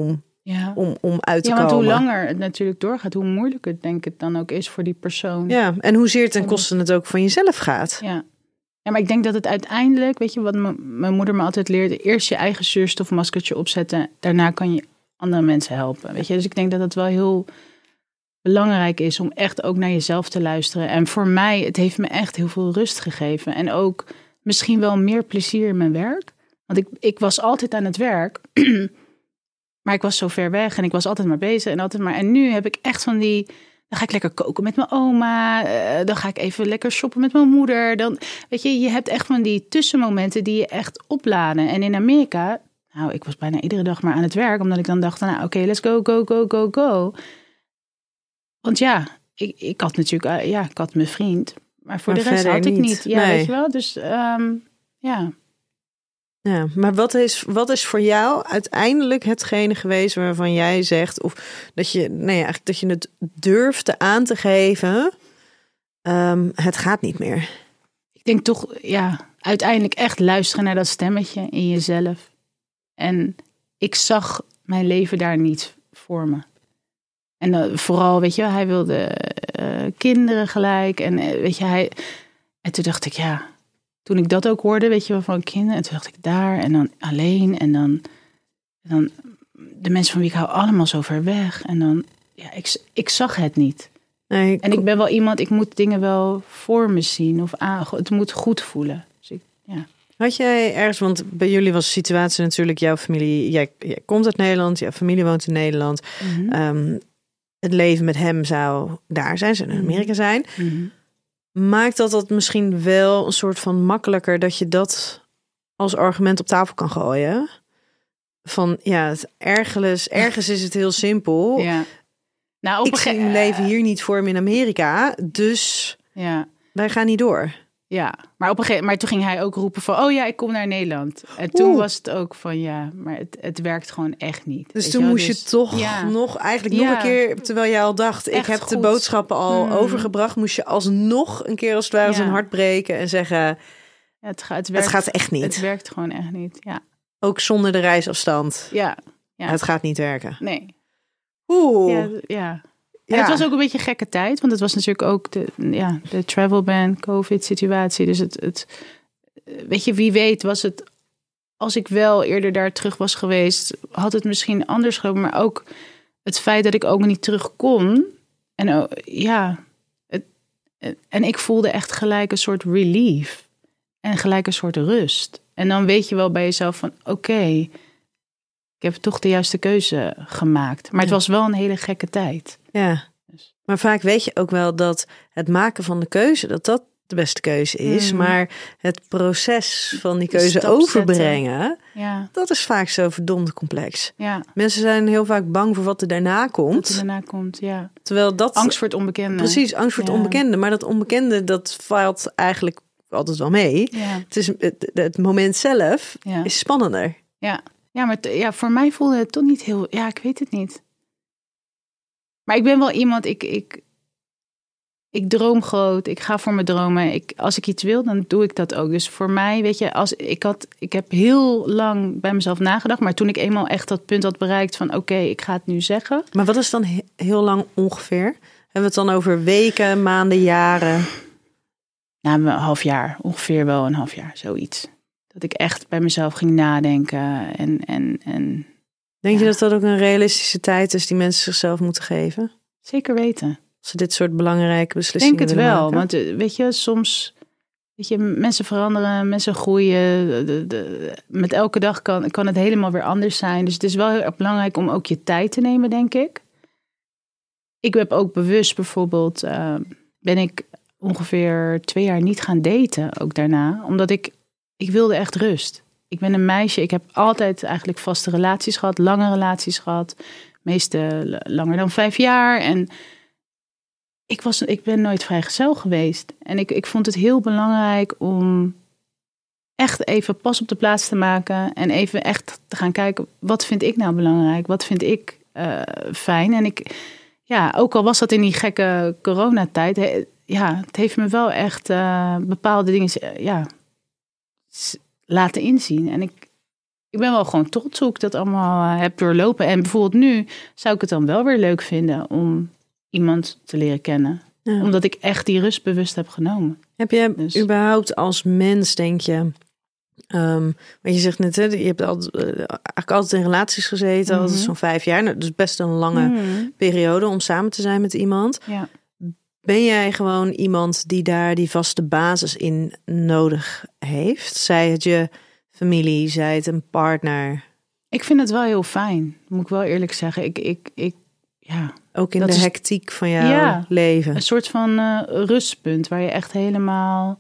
Ja. om, om uit te ja, komen. want hoe langer het natuurlijk doorgaat, hoe moeilijker denk ik het dan ook is voor die persoon. Ja, en hoezeer ten koste het ook van jezelf gaat. Ja. Ja, maar ik denk dat het uiteindelijk, weet je wat m- mijn moeder me altijd leerde, eerst je eigen zuurstofmaskertje opzetten, daarna kan je andere mensen helpen. Weet je, dus ik denk dat het wel heel belangrijk is om echt ook naar jezelf te luisteren. En voor mij, het heeft me echt heel veel rust gegeven. En ook misschien wel meer plezier in mijn werk. Want ik, ik was altijd aan het werk, maar ik was zo ver weg en ik was altijd maar bezig. En, altijd maar, en nu heb ik echt van die... Dan ga ik lekker koken met mijn oma. Uh, dan ga ik even lekker shoppen met mijn moeder. Dan, weet je, je hebt echt van die tussenmomenten die je echt opladen. En in Amerika, nou, ik was bijna iedere dag maar aan het werk. Omdat ik dan dacht, nou, oké, okay, let's go, go, go, go, go. Want ja, ik, ik had natuurlijk, uh, ja, ik had mijn vriend. Maar voor maar de rest had ik niet. niet. Ja, nee. weet je wel. Dus um, ja. Ja, maar wat is, wat is voor jou uiteindelijk hetgene geweest waarvan jij zegt, of dat je, nee, eigenlijk dat je het durfde aan te geven, um, het gaat niet meer. Ik denk toch, ja, uiteindelijk echt luisteren naar dat stemmetje in jezelf. En ik zag mijn leven daar niet voor me. En uh, vooral, weet je, hij wilde uh, kinderen gelijk. En uh, weet je, hij. En toen dacht ik, ja. Toen ik dat ook hoorde, weet je wel, van kinderen. En toen dacht ik daar en dan alleen. En dan, en dan de mensen van wie ik hou allemaal zo ver weg. En dan, ja, ik, ik zag het niet. Nee, ik... En ik ben wel iemand, ik moet dingen wel voor me zien. Of aan, het moet goed voelen. Dus ik, ja. Had jij ergens, want bij jullie was de situatie natuurlijk, jouw familie, jij, jij komt uit Nederland, jouw familie woont in Nederland. Mm-hmm. Um, het leven met hem zou daar zijn, zou in Amerika zijn. Mm-hmm. Maakt dat dat misschien wel een soort van makkelijker dat je dat als argument op tafel kan gooien? Van ja, het ergens, ergens is het heel simpel. Ja. Nou, op ik zie mijn leven hier niet voor me in Amerika, dus ja. wij gaan niet door. Ja, maar op een gegeven maar toen ging hij ook roepen van, oh ja, ik kom naar Nederland. En toen Oeh. was het ook van, ja, maar het, het werkt gewoon echt niet. Dus toen moest dus, je toch ja. nog, eigenlijk ja. nog een keer, terwijl jij al dacht, echt ik heb goed. de boodschappen al mm. overgebracht, moest je alsnog een keer als het ware ja. zijn hart breken en zeggen, ja, het, gaat, het, werkt, het gaat echt niet. Het werkt gewoon echt niet, ja. Ook zonder de reisafstand. Ja. ja. Het gaat niet werken. Nee. Oeh. Ja, ja. Ja. Het was ook een beetje een gekke tijd, want het was natuurlijk ook de, ja, de travel ban, COVID-situatie. Dus het, het, weet je, wie weet was het, als ik wel eerder daar terug was geweest, had het misschien anders gelopen. Maar ook het feit dat ik ook niet terug kon. En ja, het, en ik voelde echt gelijk een soort relief en gelijk een soort rust. En dan weet je wel bij jezelf van, oké, okay, ik heb toch de juiste keuze gemaakt. Maar het was wel een hele gekke tijd. Ja, maar vaak weet je ook wel dat het maken van de keuze, dat dat de beste keuze is. Mm. Maar het proces van die keuze de overbrengen, ja. dat is vaak zo verdomd complex. Ja. Mensen zijn heel vaak bang voor wat er daarna komt. Wat er daarna komt, ja. Terwijl dat... Angst voor het onbekende. Precies, angst voor het ja. onbekende. Maar dat onbekende, dat valt eigenlijk altijd wel mee. Ja. Het, is, het, het moment zelf ja. is spannender. Ja, ja maar t- ja, voor mij voelde het toch niet heel... Ja, ik weet het niet. Maar ik ben wel iemand, ik, ik, ik droom groot, ik ga voor mijn dromen. Ik, als ik iets wil, dan doe ik dat ook. Dus voor mij, weet je, als, ik, had, ik heb heel lang bij mezelf nagedacht. Maar toen ik eenmaal echt dat punt had bereikt van oké, okay, ik ga het nu zeggen. Maar wat is dan he- heel lang ongeveer? Hebben we het dan over weken, maanden, jaren? Nou, een half jaar, ongeveer wel een half jaar, zoiets. Dat ik echt bij mezelf ging nadenken en... en, en Denk ja. je dat dat ook een realistische tijd is die mensen zichzelf moeten geven? Zeker weten. Als ze dit soort belangrijke beslissingen willen maken? Ik denk het wel, maken? want weet je, soms... Weet je, mensen veranderen, mensen groeien. De, de, met elke dag kan, kan het helemaal weer anders zijn. Dus het is wel heel erg belangrijk om ook je tijd te nemen, denk ik. Ik heb ook bewust bijvoorbeeld... Uh, ben ik ongeveer twee jaar niet gaan daten, ook daarna. Omdat ik... Ik wilde echt rust. Ik ben een meisje, ik heb altijd eigenlijk vaste relaties gehad, lange relaties gehad. Meeste langer dan vijf jaar. En ik, was, ik ben nooit vrijgezel geweest. En ik, ik vond het heel belangrijk om echt even pas op de plaats te maken. En even echt te gaan kijken, wat vind ik nou belangrijk? Wat vind ik uh, fijn? En ik, ja, ook al was dat in die gekke coronatijd, he, ja, het heeft me wel echt uh, bepaalde dingen, uh, ja... laten inzien. En ik, ik ben wel gewoon trots hoe ik dat allemaal uh, heb doorlopen. En bijvoorbeeld nu zou ik het dan wel weer leuk vinden om iemand te leren kennen. Ja. Omdat ik echt die rust bewust heb genomen. Heb je dus. überhaupt als mens, denk je... Um, wat je zegt net, hè, je hebt altijd, uh, eigenlijk altijd in relaties gezeten, mm-hmm. altijd zo'n vijf jaar. Nou, dus best een lange mm-hmm. periode om samen te zijn met iemand. Ja. Ben jij gewoon iemand die daar die vaste basis in nodig heeft? Zij het je familie, zij het een partner? Ik vind het wel heel fijn, moet ik wel eerlijk zeggen. Ik, ik, ik, ja. Ook in dat de is, hectiek van jouw ja, leven. Een soort van uh, rustpunt waar je echt helemaal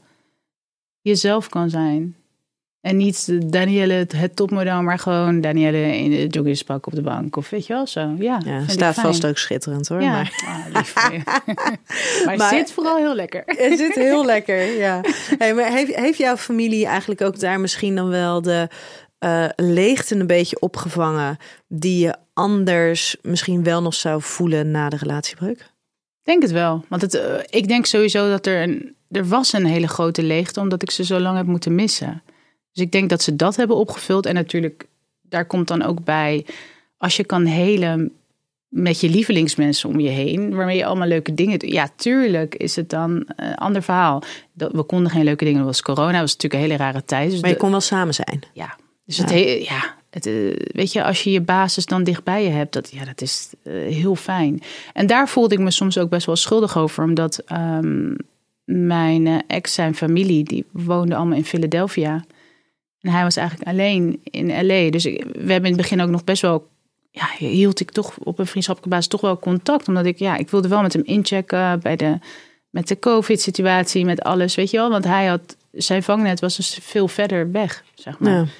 jezelf kan zijn. En niet Danielle, het, het topmodel, maar gewoon Danielle in de joggingspak op de bank. Of weet je wel, zo. Ja, ja staat vast ook schitterend hoor. Ja, maar oh, lief voor je. maar, maar het zit vooral heel lekker. Het zit heel lekker, ja. Hey, maar heeft, heeft jouw familie eigenlijk ook daar misschien dan wel de uh, leegte een beetje opgevangen... die je anders misschien wel nog zou voelen na de relatiebreuk? Ik denk het wel. Want het, uh, ik denk sowieso dat er een... Er was een hele grote leegte, omdat ik ze zo lang heb moeten missen. Dus ik denk dat ze dat hebben opgevuld. En natuurlijk, daar komt dan ook bij... als je kan helen met je lievelingsmensen om je heen... waarmee je allemaal leuke dingen doet. Ja, tuurlijk is het dan een ander verhaal. We konden geen leuke dingen doen. Dat was corona, dat was natuurlijk een hele rare tijd. Dus maar je de, kon wel samen zijn. Ja, dus ja. het... He, ja, het, weet je, als je je basis dan dichtbij je hebt... dat, ja, dat is uh, heel fijn. En daar voelde ik me soms ook best wel schuldig over... omdat um, mijn uh, ex, zijn familie... die woonde allemaal in Philadelphia... En hij was eigenlijk alleen in L A. Dus ik, we hebben in het begin ook nog best wel... Ja, hield ik toch op een vriendschappelijke basis toch wel contact. Omdat ik, ja, ik wilde wel met hem inchecken bij de, met de COVID-situatie, met alles, weet je wel. Want hij had, zijn vangnet was dus veel verder weg, zeg maar. Ja.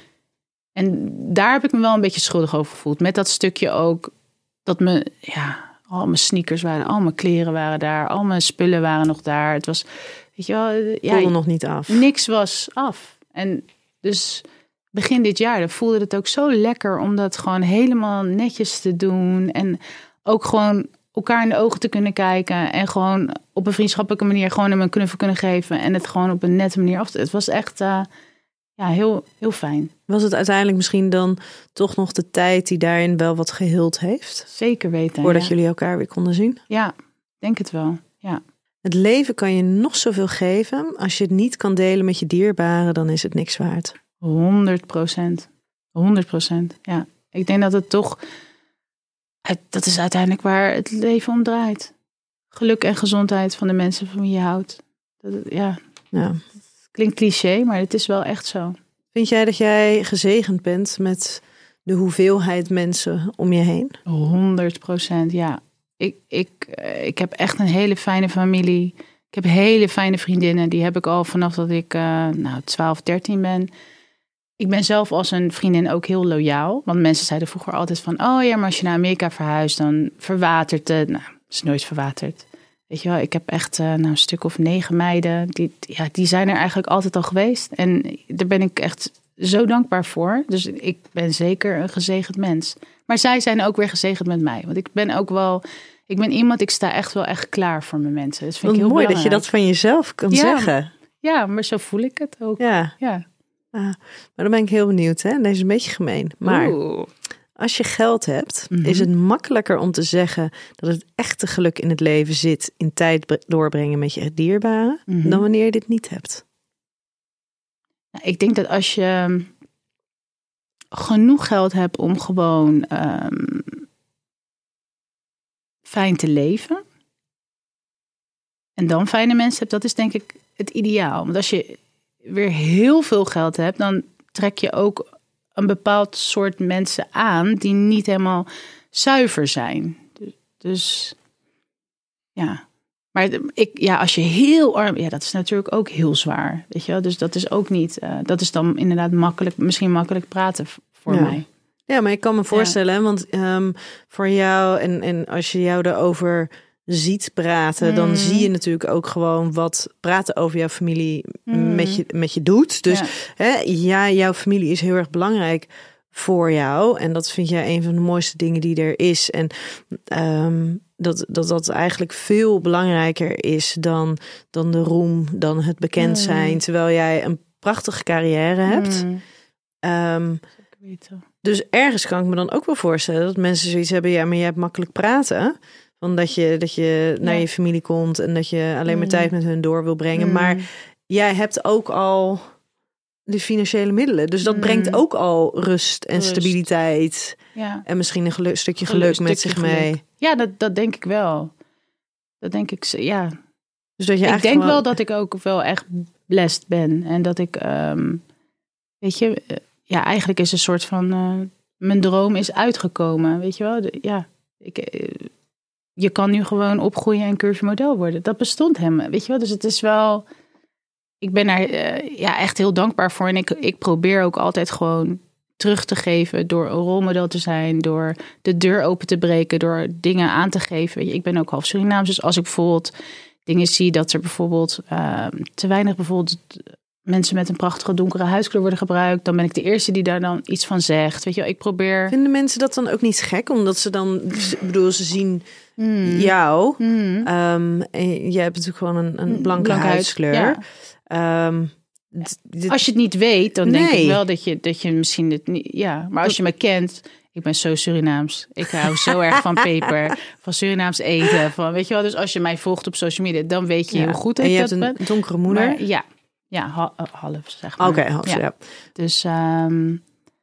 En daar heb ik me wel een beetje schuldig over gevoeld. Met dat stukje ook, dat me, ja, al mijn sneakers waren, al mijn kleren waren daar, al mijn spullen waren nog daar. Het was, weet je wel... Ja, voelde nog niet af. Niks was af. En... Dus begin dit jaar dan voelde het ook zo lekker om dat gewoon helemaal netjes te doen. En ook gewoon elkaar in de ogen te kunnen kijken. En gewoon op een vriendschappelijke manier gewoon hem een knuffel kunnen geven. En het gewoon op een nette manier af te... Het was echt uh, ja, heel, heel fijn. Was het uiteindelijk misschien dan toch nog de tijd die daarin wel wat geheeld heeft? Zeker weten. Voordat ja. jullie elkaar weer konden zien? Ja, denk het wel. Ja. Het leven kan je nog zoveel geven. Als je het niet kan delen met je dierbaren, dan is het niks waard. honderd procent. honderd procent, ja. Ik denk dat het toch... Dat is uiteindelijk waar het leven om draait. Geluk en gezondheid van de mensen van wie je houdt. Dat, ja. ja. Het klinkt cliché, maar het is wel echt zo. Vind jij dat jij gezegend bent met de hoeveelheid mensen om je heen? honderd procent, ja. Ik, ik, ik heb echt een hele fijne familie. Ik heb hele fijne vriendinnen. Die heb ik al vanaf dat ik uh, nou, twaalf, dertien ben. Ik ben zelf als een vriendin ook heel loyaal. Want mensen zeiden vroeger altijd van... oh ja, maar als je naar Amerika verhuist, dan verwatert het. Nou, het is nooit verwaterd. Weet je wel, ik heb echt uh, nou, een stuk of negen meiden. Die, ja, die zijn er eigenlijk altijd al geweest. En daar ben ik echt zo dankbaar voor. Dus ik ben zeker een gezegend mens. Maar zij zijn ook weer gezegend met mij. Want ik ben ook wel... Ik ben iemand, ik sta echt wel echt klaar voor mijn mensen. Dat vind ik heel mooi belangrijk. Dat je dat van jezelf kan ja, zeggen. Ja, maar zo voel ik het ook. Ja. ja. Ah, maar dan ben ik heel benieuwd. Hè? Deze is een beetje gemeen. Maar Oeh. als je geld hebt, mm-hmm. is het makkelijker om te zeggen dat het echte geluk in het leven zit in tijd doorbrengen met je dierbaren, mm-hmm. dan wanneer je dit niet hebt. Nou, ik denk dat als je genoeg geld hebt om gewoon um, fijn te leven en dan fijne mensen hebt, dat is denk ik het ideaal. Want als je weer heel veel geld hebt, dan trek je ook een bepaald soort mensen aan die niet helemaal zuiver zijn. Dus, dus ja. Maar ik, ja, als je heel arm... Ja, dat is natuurlijk ook heel zwaar. Weet je wel? Dus dat is ook niet... Uh, dat is dan inderdaad makkelijk, misschien makkelijk praten voor ja. mij. Ja, maar ik kan me voorstellen, ja. want um, voor jou... En, en als je jou erover ziet praten... Mm. dan zie je natuurlijk ook gewoon wat praten over jouw familie mm. met, je, met je doet. Dus ja. Hè, ja, jouw familie is heel erg belangrijk voor jou. En dat vind jij een van de mooiste dingen die er is. En... Um, Dat, dat dat eigenlijk veel belangrijker is dan, dan de roem, dan het bekend zijn. Mm. Terwijl jij een prachtige carrière hebt. Mm. Um, weten. Dus ergens kan ik me dan ook wel voorstellen dat mensen zoiets hebben. Ja, maar je hebt makkelijk praten. Van dat je, dat je naar Ja. je familie komt en dat je alleen maar Mm. tijd met hun door wil brengen. Mm. Maar jij hebt ook al de financiële middelen. Dus dat Mm. brengt ook al rust en Rust. stabiliteit. Ja, En misschien een geluk, stukje Geluk, geluk met stukje zich mee. geluk. ja dat, dat denk ik wel. Dat denk ik, z- ja. Dus dat je Ik eigenlijk denk gewoon- wel dat ik ook wel echt blessed ben. En dat ik, ehm, weet je, eh, ja, eigenlijk is een soort van, eh, mijn droom is uitgekomen. Weet je wel, De- ja. Ik, eh, je kan nu gewoon opgroeien en curvy model worden. Dat bestond hem, weet je wel. Dus het is wel, ik ben daar eh, ja, echt heel dankbaar voor. En ik, ik probeer ook altijd gewoon terug te geven door een rolmodel te zijn, door de deur open te breken, door dingen aan te geven. Weet je, ik ben ook half Surinaams, dus als ik bijvoorbeeld dingen zie dat er bijvoorbeeld uh, te weinig bijvoorbeeld mensen met een prachtige donkere huidskleur worden gebruikt, dan ben ik de eerste die daar dan iets van zegt. Weet je wel, ik probeer. Vinden mensen dat dan ook niet gek? Omdat ze dan, ik bedoel, ze zien Mm. jou. Mm. Um, en jij hebt natuurlijk gewoon een, een blanke Blank huid, huidskleur. ja. Um, d- dit- Als je het niet weet, dan denk Nee. ik wel dat je, dat je misschien het niet. Ja, maar als je me kent, ik ben zo Surinaams. Ik hou zo erg van peper, van Surinaams eten. Van, weet je wel, dus als je mij volgt op social media, dan weet je ja. heel goed dat en je ik hebt dat een ben. donkere moeder. Maar, ja, ja ha- half zeg maar. Oké, half, ja. ja. Dus, um,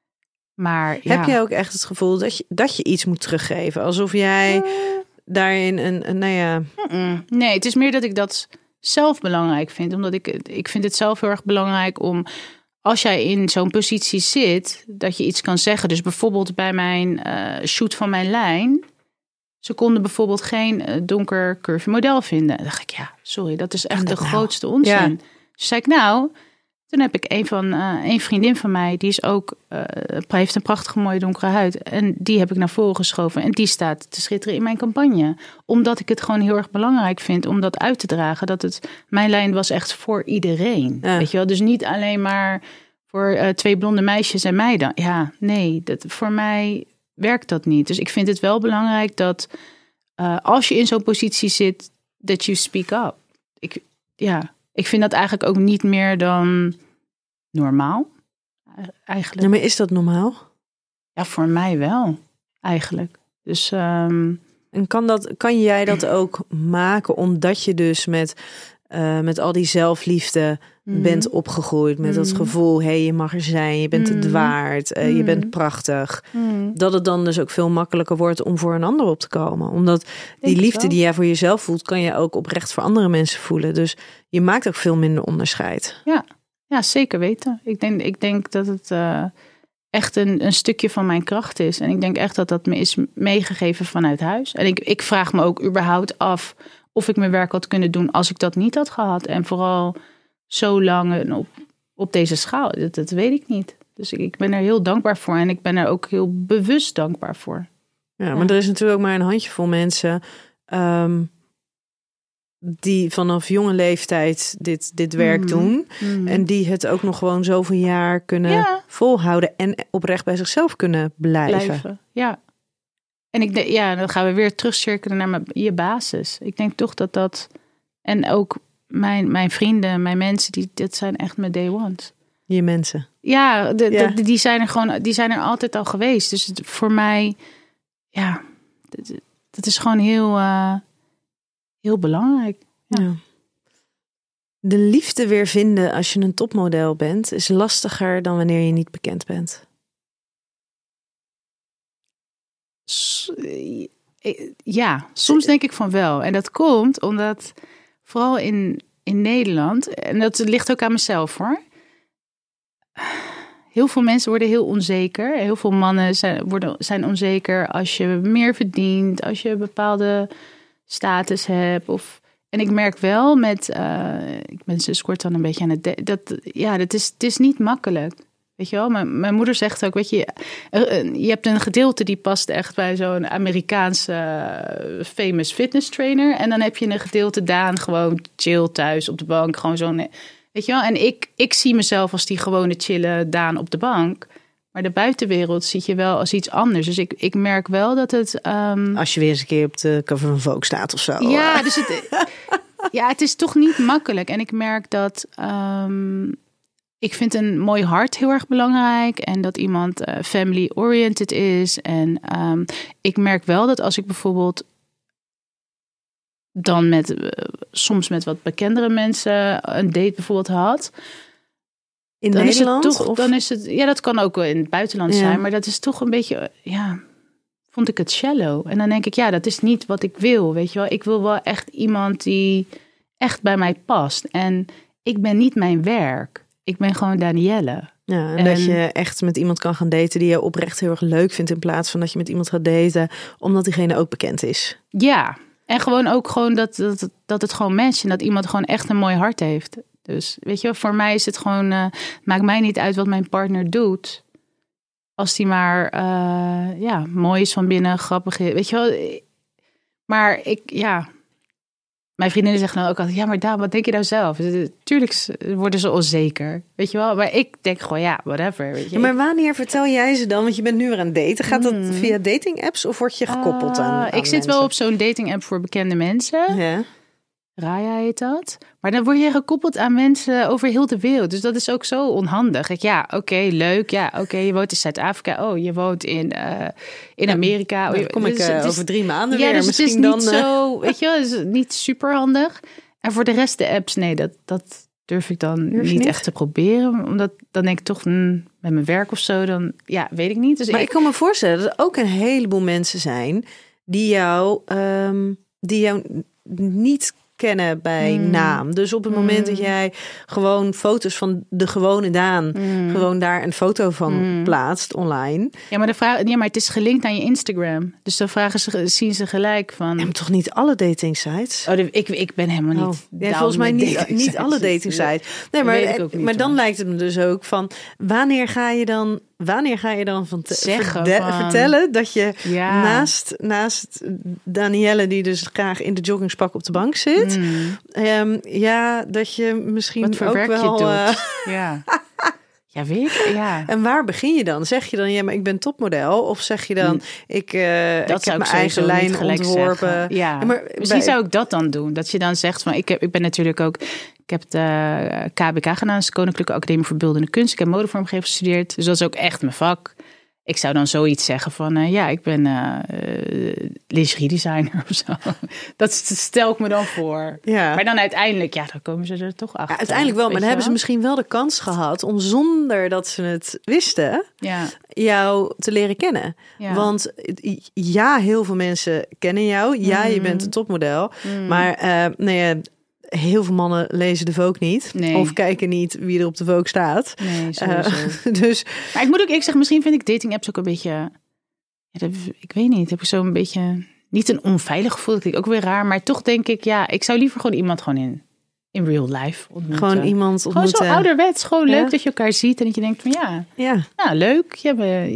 maar ja. Heb jij ook echt het gevoel dat je, dat je iets moet teruggeven? Alsof jij daarin een, een nou ja... Mm-mm. Nee, het is meer dat ik dat zelf belangrijk vind. Omdat ik, ik vind het zelf heel erg belangrijk om, als jij in zo'n positie zit, dat je iets kan zeggen. Dus bijvoorbeeld bij mijn uh, shoot van mijn lijn, ze konden bijvoorbeeld geen uh, donker curvy model vinden. Dan dacht ik, ja, sorry, dat is echt dat de nou? grootste onzin. Ja. Dus zei ik, nou, toen heb ik een van uh, een vriendin van mij, die is ook, uh, heeft een prachtige mooie donkere huid. En die heb ik naar voren geschoven. En die staat te schitteren in mijn campagne. Omdat ik het gewoon heel erg belangrijk vind om dat uit te dragen. Dat het, mijn lijn was echt voor iedereen. Ja. Weet je wel? Dus niet alleen maar voor uh, twee blonde meisjes en mij dan. Ja, nee, dat, voor mij werkt dat niet. Dus ik vind het wel belangrijk dat uh, als je in zo'n positie zit, that you speak up. Ik, ja, ik vind dat eigenlijk ook niet meer dan normaal. Eigenlijk. Ja, maar is dat normaal? Ja, voor mij wel. Eigenlijk. Dus um... en kan, dat, kan jij dat ook maken omdat je dus met, uh, met al die zelfliefde mm. bent opgegroeid. Met mm. dat gevoel, hé, hey, je mag er zijn. Je bent mm. het waard. Uh, mm. Je bent prachtig. Mm. Dat het dan dus ook veel makkelijker wordt om voor een ander op te komen. Omdat die liefde die jij voor jezelf voelt, kan je ook oprecht voor andere mensen voelen. Dus je maakt ook veel minder onderscheid. Ja, ja zeker weten. Ik denk, ik denk dat het uh, echt een, een stukje van mijn kracht is. En ik denk echt dat dat me is meegegeven vanuit huis. En ik, ik vraag me ook überhaupt af of ik mijn werk had kunnen doen als ik dat niet had gehad. En vooral zo lang en op, op deze schaal. Dat, dat weet ik niet. Dus ik, ik ben er heel dankbaar voor. En ik ben er ook heel bewust dankbaar voor. Ja, ja. Maar er is natuurlijk ook maar een handjevol mensen Um, die vanaf jonge leeftijd dit, dit werk mm. doen. Mm. En die het ook nog gewoon zoveel jaar kunnen ja. volhouden. En oprecht bij zichzelf kunnen blijven. blijven. Ja. En ik denk, ja, dan gaan we weer terugcirkelen naar mijn, je basis. Ik denk toch dat dat... En ook mijn, mijn vrienden, mijn mensen, die, dat zijn echt mijn day ones. Je mensen. Ja, de, ja. De, die zijn er gewoon, die zijn er altijd al geweest. Dus het, voor mij, ja, dat, dat is gewoon heel... Uh, Heel belangrijk. Ja. Ja. De liefde weer vinden als je een topmodel bent, is lastiger dan wanneer je niet bekend bent. Ja, soms denk ik van wel. En dat komt omdat vooral in, in Nederland, en dat ligt ook aan mezelf hoor. Heel veel mensen worden heel onzeker. Heel veel mannen zijn, worden, zijn onzeker als je meer verdient, als je een bepaalde status heb. Of, en ik merk wel met, uh, ik ben sinds kort dan een beetje aan het, de, dat, ja, dat is, het is niet makkelijk. Weet je wel, mijn, mijn moeder zegt ook, weet je, je hebt een gedeelte die past echt bij zo'n Amerikaanse uh, famous fitness trainer. En dan heb je een gedeelte Daan gewoon chill thuis op de bank, gewoon zo'n, weet je wel. En ik, ik zie mezelf als die gewone chille Daan op de bank. Maar de buitenwereld zie je wel als iets anders. Dus ik, ik merk wel dat het... Um... Als je weer eens een keer op de cover van Vogue staat of zo. Ja, dus het, ja, het is toch niet makkelijk. En ik merk dat... Um, ik vind een mooi hart heel erg belangrijk. En dat iemand uh, family-oriented is. En um, ik merk wel dat als ik bijvoorbeeld dan met uh, soms met wat bekendere mensen een date bijvoorbeeld had. In dan Nederland? Is het toch, of? dan is het, ja, dat kan ook in het buitenland ja. zijn. Maar dat is toch een beetje, ja, vond ik het shallow. En dan denk ik, ja, dat is niet wat ik wil, weet je wel. Ik wil wel echt iemand die echt bij mij past. En ik ben niet mijn werk. Ik ben gewoon Danielle. Ja, en, en dat je echt met iemand kan gaan daten die je oprecht heel erg leuk vindt, in plaats van dat je met iemand gaat daten omdat diegene ook bekend is. Ja, en gewoon ook gewoon dat, dat, dat het gewoon matcht en dat iemand gewoon echt een mooi hart heeft. Dus weet je, voor mij is het gewoon, uh, maakt mij niet uit wat mijn partner doet. Als die maar uh, ja, mooi is van binnen, grappig is. Weet je wel, maar ik, ja... Mijn vriendinnen zeggen dan ook altijd, ja, maar Daan, wat denk je nou zelf? Tuurlijk worden ze onzeker, weet je wel. Maar ik denk gewoon, ja, whatever. Weet je. Ja, maar wanneer vertel jij ze dan? Want je bent nu weer aan het daten. Gaat dat hmm. via dating apps of word je gekoppeld uh, aan, aan Ik zit mensen? wel op zo'n dating app voor bekende mensen. Ja. Raya heet dat. Maar dan word je gekoppeld aan mensen over heel de wereld. Dus dat is ook zo onhandig. Ik, ja, oké, okay, leuk. Ja, oké, okay, je woont in Zuid-Afrika. Oh, je woont in, uh, in Amerika. Dan kom ik dus, uh, dus, over drie maanden ja, weer. Dus Misschien het is dan, niet uh... zo, weet je wel, het is niet super handig. En voor de rest de apps, nee, dat, dat durf ik dan durf niet, niet echt te proberen. Omdat dan denk ik toch, mm, met mijn werk of zo, dan, ja, weet ik niet. Dus maar ik, ik kan me voorstellen dat er ook een heleboel mensen zijn die jou, um, die jou niet kennen bij mm. naam. Dus op het moment mm. dat jij gewoon foto's van de gewone Daan, mm. gewoon daar een foto van mm. plaatst online. Ja, maar de vraag, ja, maar het is gelinkt aan je Instagram. Dus dan vragen ze, zien ze gelijk van. En toch niet alle dating sites? Oh, de, ik, ik ben helemaal niet. Oh. Ja, volgens mij niet, niet alle dating sites. Nee, maar, niet, maar dan hoor. Lijkt het me dus ook van wanneer ga je dan. Wanneer ga je dan van te, Zeggen verde- van, vertellen dat je ja. naast, naast Danielle, die dus graag in de joggingspak op de bank zit, mm. um, ja, dat je misschien Wat voor ook werk wel. Je Uh, doet. Ja. Ja, weet ik. Ja. En waar begin je dan? Zeg je dan, ja, maar ik ben topmodel? Of zeg je dan, ik, uh, ik heb mijn eigen lijn ontworpen? Ja. ja, maar misschien bij... zou ik dat dan doen. Dat je dan zegt van, ik, heb, ik ben natuurlijk ook, ik heb de K B K gedaan, dus Koninklijke Academie voor Beeldende Kunst. Ik heb modevormgeving gestudeerd, dus dat is ook echt mijn vak. Ik zou dan zoiets zeggen van, uh, ja, ik ben uh, uh, lingerie designer of zo. Dat stel ik me dan voor. Ja. Maar dan uiteindelijk, ja, dan komen ze er toch achter. Ja, uiteindelijk wel, maar dan hebben ze misschien wel de kans gehad om zonder dat ze het wisten, ja. jou te leren kennen. Ja. Want ja, heel veel mensen kennen jou. Ja, mm. je bent een topmodel. Mm. Maar uh, nee, ja, heel veel mannen lezen de Vogue niet. Nee. Of kijken niet wie er op de Vogue staat. Nee, sowieso. Uh, dus... Maar ik moet ook ik zeg, misschien vind ik dating apps ook een beetje... Ja, dat, ik weet niet, heb ik zo een beetje... Niet een onveilig gevoel, dat klinkt ook weer raar. Maar toch denk ik, ja, ik zou liever gewoon iemand gewoon in, in real life ontmoeten. Gewoon iemand ontmoeten. Gewoon zo ouderwets. Gewoon ja. leuk dat je elkaar ziet. En dat je denkt van ja, ja. nou leuk. Ja,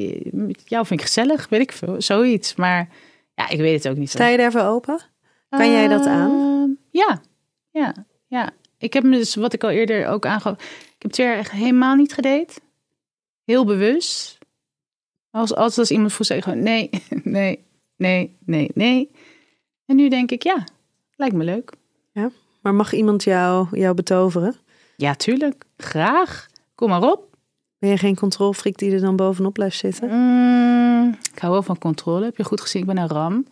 jou vind ik gezellig, weet ik veel. Zoiets. Maar ja, ik weet het ook niet. Sta je daarvoor open? Kan uh, jij dat aan? Ja. Ja, ja. Ik heb me dus, wat ik al eerder ook aangaf, ik heb twee jaar echt helemaal niet gedate. Heel bewust. Als, als, als iemand vroeg, zei ik gewoon nee, nee, nee, nee, nee. En nu denk ik, ja, lijkt me leuk. Ja, maar mag iemand jou, jou betoveren? Ja, tuurlijk. Graag. Kom maar op. Ben je geen controlfreak die er dan bovenop blijft zitten? Mm, ik hou wel van controle. Heb je goed gezien? Ik ben een ram.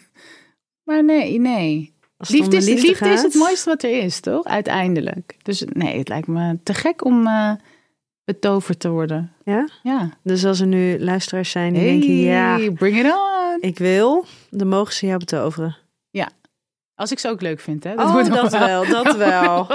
Maar nee, nee. Liefde, is, liefde, liefde is het mooiste wat er is, toch? Uiteindelijk. Dus nee, het lijkt me te gek om uh, betoverd te worden. Ja? Ja. Dus als er nu luisteraars zijn die hey, denken, ja, bring it on. Ik wil, dan mogen ze jou betoveren. Ja. Als ik ze ook leuk vind, hè? Dat, oh, moet dat wel, wel, dat wel.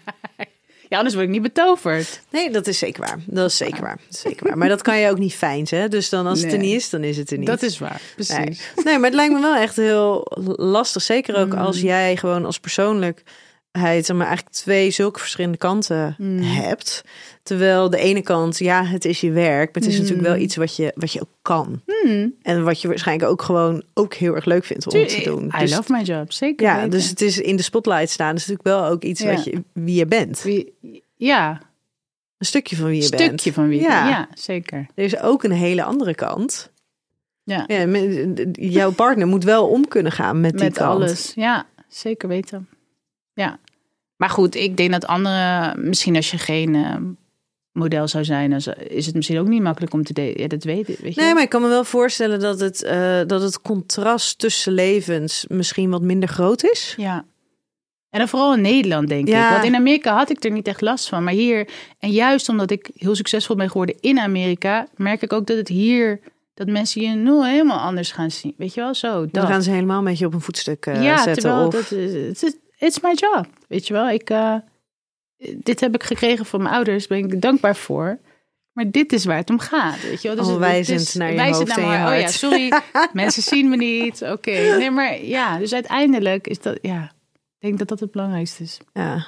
Ja, anders word ik niet betoverd. Nee, dat is zeker waar. Dat is zeker waar. Dat is zeker waar. Maar dat kan je ook niet feinzen, hè? Dus dan als nee. het er niet is, dan is het er niet. Dat is waar, precies. Nee. nee, maar het lijkt me wel echt heel lastig. Zeker ook mm. als jij gewoon als persoonlijkheid, maar eigenlijk twee zulke verschillende kanten mm. hebt. Terwijl de ene kant, ja, het is je werk. Maar het is mm. natuurlijk wel iets wat je, wat je ook kan. Mm. En wat je waarschijnlijk ook gewoon ook heel erg leuk vindt om Tuur, te doen. I dus, love my job, zeker. Ja, weten. dus het is in de spotlight staan. is natuurlijk wel ook iets ja. wat je, wie je bent. Wie, ja. Een stukje van wie je een bent. Een stukje van wie je ja. bent, ja, zeker. Er is ook een hele andere kant. Ja. ja jouw partner moet wel om kunnen gaan met, met die kant. Met alles, ja, zeker weten. Ja. Maar goed, ik denk dat anderen, misschien als je geen uh, model zou zijn, dan is het misschien ook niet makkelijk om te delen. Ja, dat weet, weet je. Nee, maar ik kan me wel voorstellen dat het, uh, dat het contrast tussen levens misschien wat minder groot is. Ja. En dan vooral in Nederland, denk ja. ik. Want in Amerika had ik er niet echt last van. Maar hier, en juist omdat ik heel succesvol ben geworden in Amerika, merk ik ook dat het hier, dat mensen je nu helemaal anders gaan zien. Weet je wel, zo. Dat. Dan gaan ze helemaal met je op een voetstuk uh, ja, zetten. Terwijl of... dat is, it's my job. Weet je wel, ik, uh, dit heb ik gekregen van mijn ouders, ben ik dankbaar voor. Maar dit is waar het om gaat. Weet je wel? Dus oh, wijzend het is, naar je wijzend hoofd naar en je mijn, hart. Oh ja, sorry, mensen zien me niet. Oké, okay. Nee, maar ja, dus uiteindelijk is dat, ja, ik denk dat dat het belangrijkste is. Ja.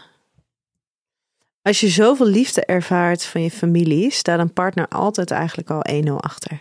Als je zoveel liefde ervaart van je familie, staat een partner altijd eigenlijk al één nul achter.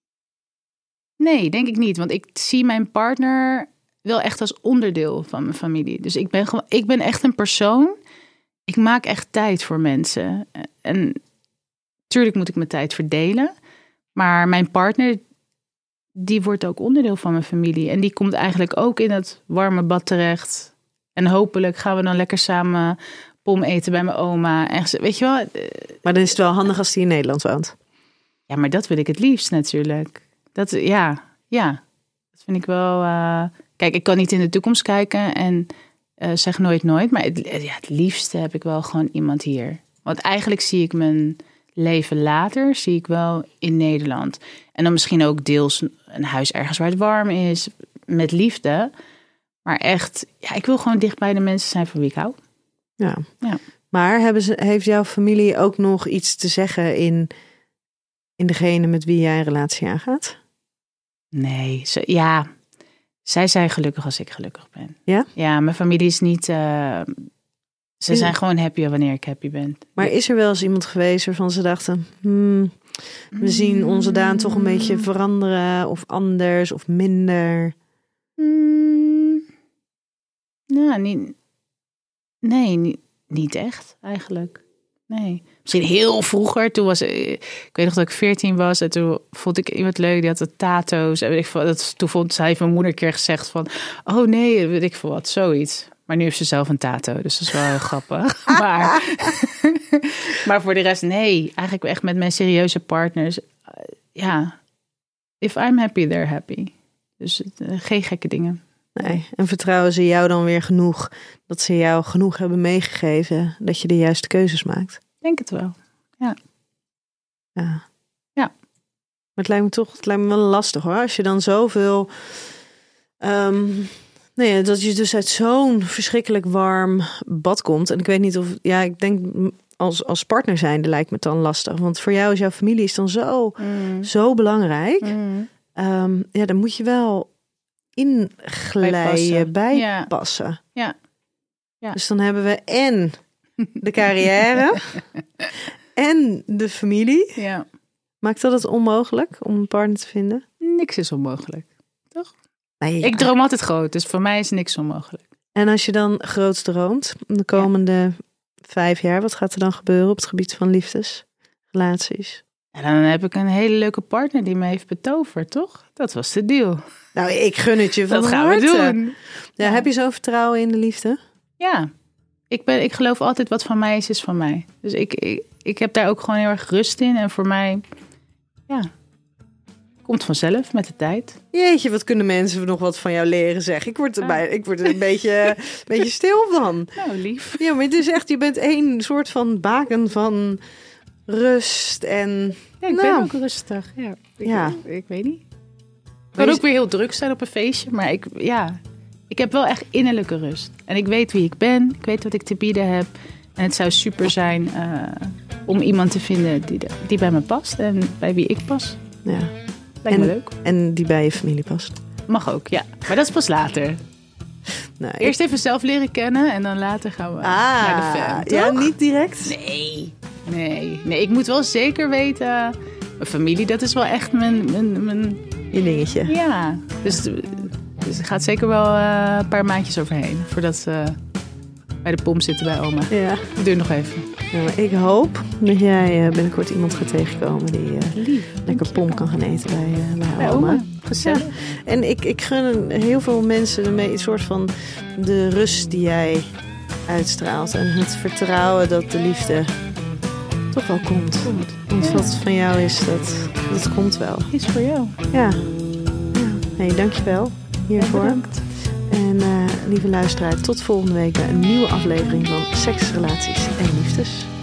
Nee, denk ik niet. Want ik zie mijn partner wel echt als onderdeel van mijn familie. Dus ik ben gewoon, ik ben echt een persoon. Ik maak echt tijd voor mensen. En tuurlijk moet ik mijn tijd verdelen. Maar mijn partner, die wordt ook onderdeel van mijn familie. En die komt eigenlijk ook in het warme bad terecht. En hopelijk gaan we dan lekker samen pom eten bij mijn oma. En, weet je wel? Maar dan is het wel handig als die in Nederland woont. Ja, maar dat wil ik het liefst natuurlijk. Dat, ja, ja. Dat vind ik wel... Uh... Kijk, ik kan niet in de toekomst kijken en uh, zeg nooit nooit. Maar het, ja, het liefste heb ik wel gewoon iemand hier. Want eigenlijk zie ik mijn leven later, zie ik wel in Nederland. En dan misschien ook deels een huis ergens waar het warm is, met liefde. Maar echt, ja, ik wil gewoon dicht bij de mensen zijn van wie ik hou. Ja. Ja. Maar hebben ze, heeft jouw familie ook nog iets te zeggen in, in degene met wie jij een relatie aangaat? Nee, ze, ja... Zij zijn gelukkig als ik gelukkig ben. Ja? Ja, mijn familie is niet... Uh, ze is... zijn gewoon happy wanneer ik happy ben. Maar is er wel eens iemand geweest waarvan ze dachten... Hmm, we zien onze Daan toch een beetje veranderen of anders of minder? Mm, nou, niet... Nee, niet, niet echt eigenlijk. Nee. Misschien heel vroeger. Toen was ik weet nog dat ik veertien was en toen vond ik iemand leuk die had de tato's. En weet ik veel, dat, toen vond zij heeft mijn moeder een keer gezegd van, oh nee, weet ik veel wat, zoiets. Maar nu heeft ze zelf een tato, dus dat is wel heel grappig. Maar, maar voor de rest, nee, eigenlijk echt met mijn serieuze partners. Uh, ja, if I'm happy, they're happy. Dus uh, geen gekke dingen. Nee. En vertrouwen ze jou dan weer genoeg dat ze jou genoeg hebben meegegeven dat je de juiste keuzes maakt? Denk het wel, ja. Ja. Ja. Maar het lijkt me toch, het lijkt me wel lastig hoor. Als je dan zoveel, um, nee, ja, dat je dus uit zo'n verschrikkelijk warm bad komt. En ik weet niet of, ja, ik denk als, als partner zijnde lijkt me het dan lastig. Want voor jou is jouw familie is dan zo, mm. zo belangrijk. Mm. Um, ja, dan moet je wel inglijden, bijpassen. Ja. Ja. Ja. Dus dan hebben we en de carrière en de familie. Ja. Maakt dat het onmogelijk om een partner te vinden? Niks is onmogelijk, toch? Nee, ja. Ik droom altijd groot, dus voor mij is niks onmogelijk. En als je dan groot droomt, de komende ja. vijf jaar, wat gaat er dan gebeuren op het gebied van liefdes, relaties? En dan heb ik een hele leuke partner die me heeft betoverd, toch? Dat was de deal. Nou, ik gun het je van Dat gaan harte. we doen. Ja, ja. Heb je zo'n vertrouwen in de liefde? Ja. Ik, ben, ik geloof altijd wat van mij is, is van mij. Dus ik, ik, ik heb daar ook gewoon heel erg rust in. En voor mij, ja, komt vanzelf met de tijd. Jeetje, wat kunnen mensen nog wat van jou leren, zeg. Ik word er, bij, ik word er een beetje, een beetje stil van. Nou, lief. Ja, maar het is echt, je bent één soort van baken van rust en... Ja, ik nou, ben ook rustig. Ja, ik, ja. ik, ik weet niet. Het kan ook weer heel druk zijn op een feestje. Maar ik, ja, ik heb wel echt innerlijke rust. En ik weet wie ik ben. Ik weet wat ik te bieden heb. En het zou super zijn uh, om iemand te vinden die, die bij me past. En bij wie ik pas. Ja. Lijkt en, me leuk. En die bij je familie past. Mag ook, ja. Maar dat is pas later. Nee. Eerst even zelf leren kennen. En dan later gaan we ah, naar de fan. Toch? Ja, niet direct? Nee. Nee. Nee, ik moet wel zeker weten... Mijn familie, dat is wel echt mijn... mijn, mijn... Je dingetje. Ja. Dus, dus er gaat zeker wel uh, een paar maandjes overheen. Voordat ze bij de pom zitten bij oma. Ja. Duurt nog even. Ja, ik hoop dat jij uh, binnenkort iemand gaat tegenkomen die uh, Lief, lekker pom kan gaan eten bij, uh, bij, bij oma. oma. Gezellig. Ja. En ik, ik gun heel veel mensen ermee een soort van de rust die jij uitstraalt. En het vertrouwen dat de liefde toch wel komt. Want ja. wat van jou is, dat, dat komt wel. Iets voor jou. Ja. ja. Hey, dankjewel hiervoor. Ja, bedankt. En uh, lieve luisteraar, tot volgende week bij een nieuwe aflevering van Seks, Relaties en Liefdes.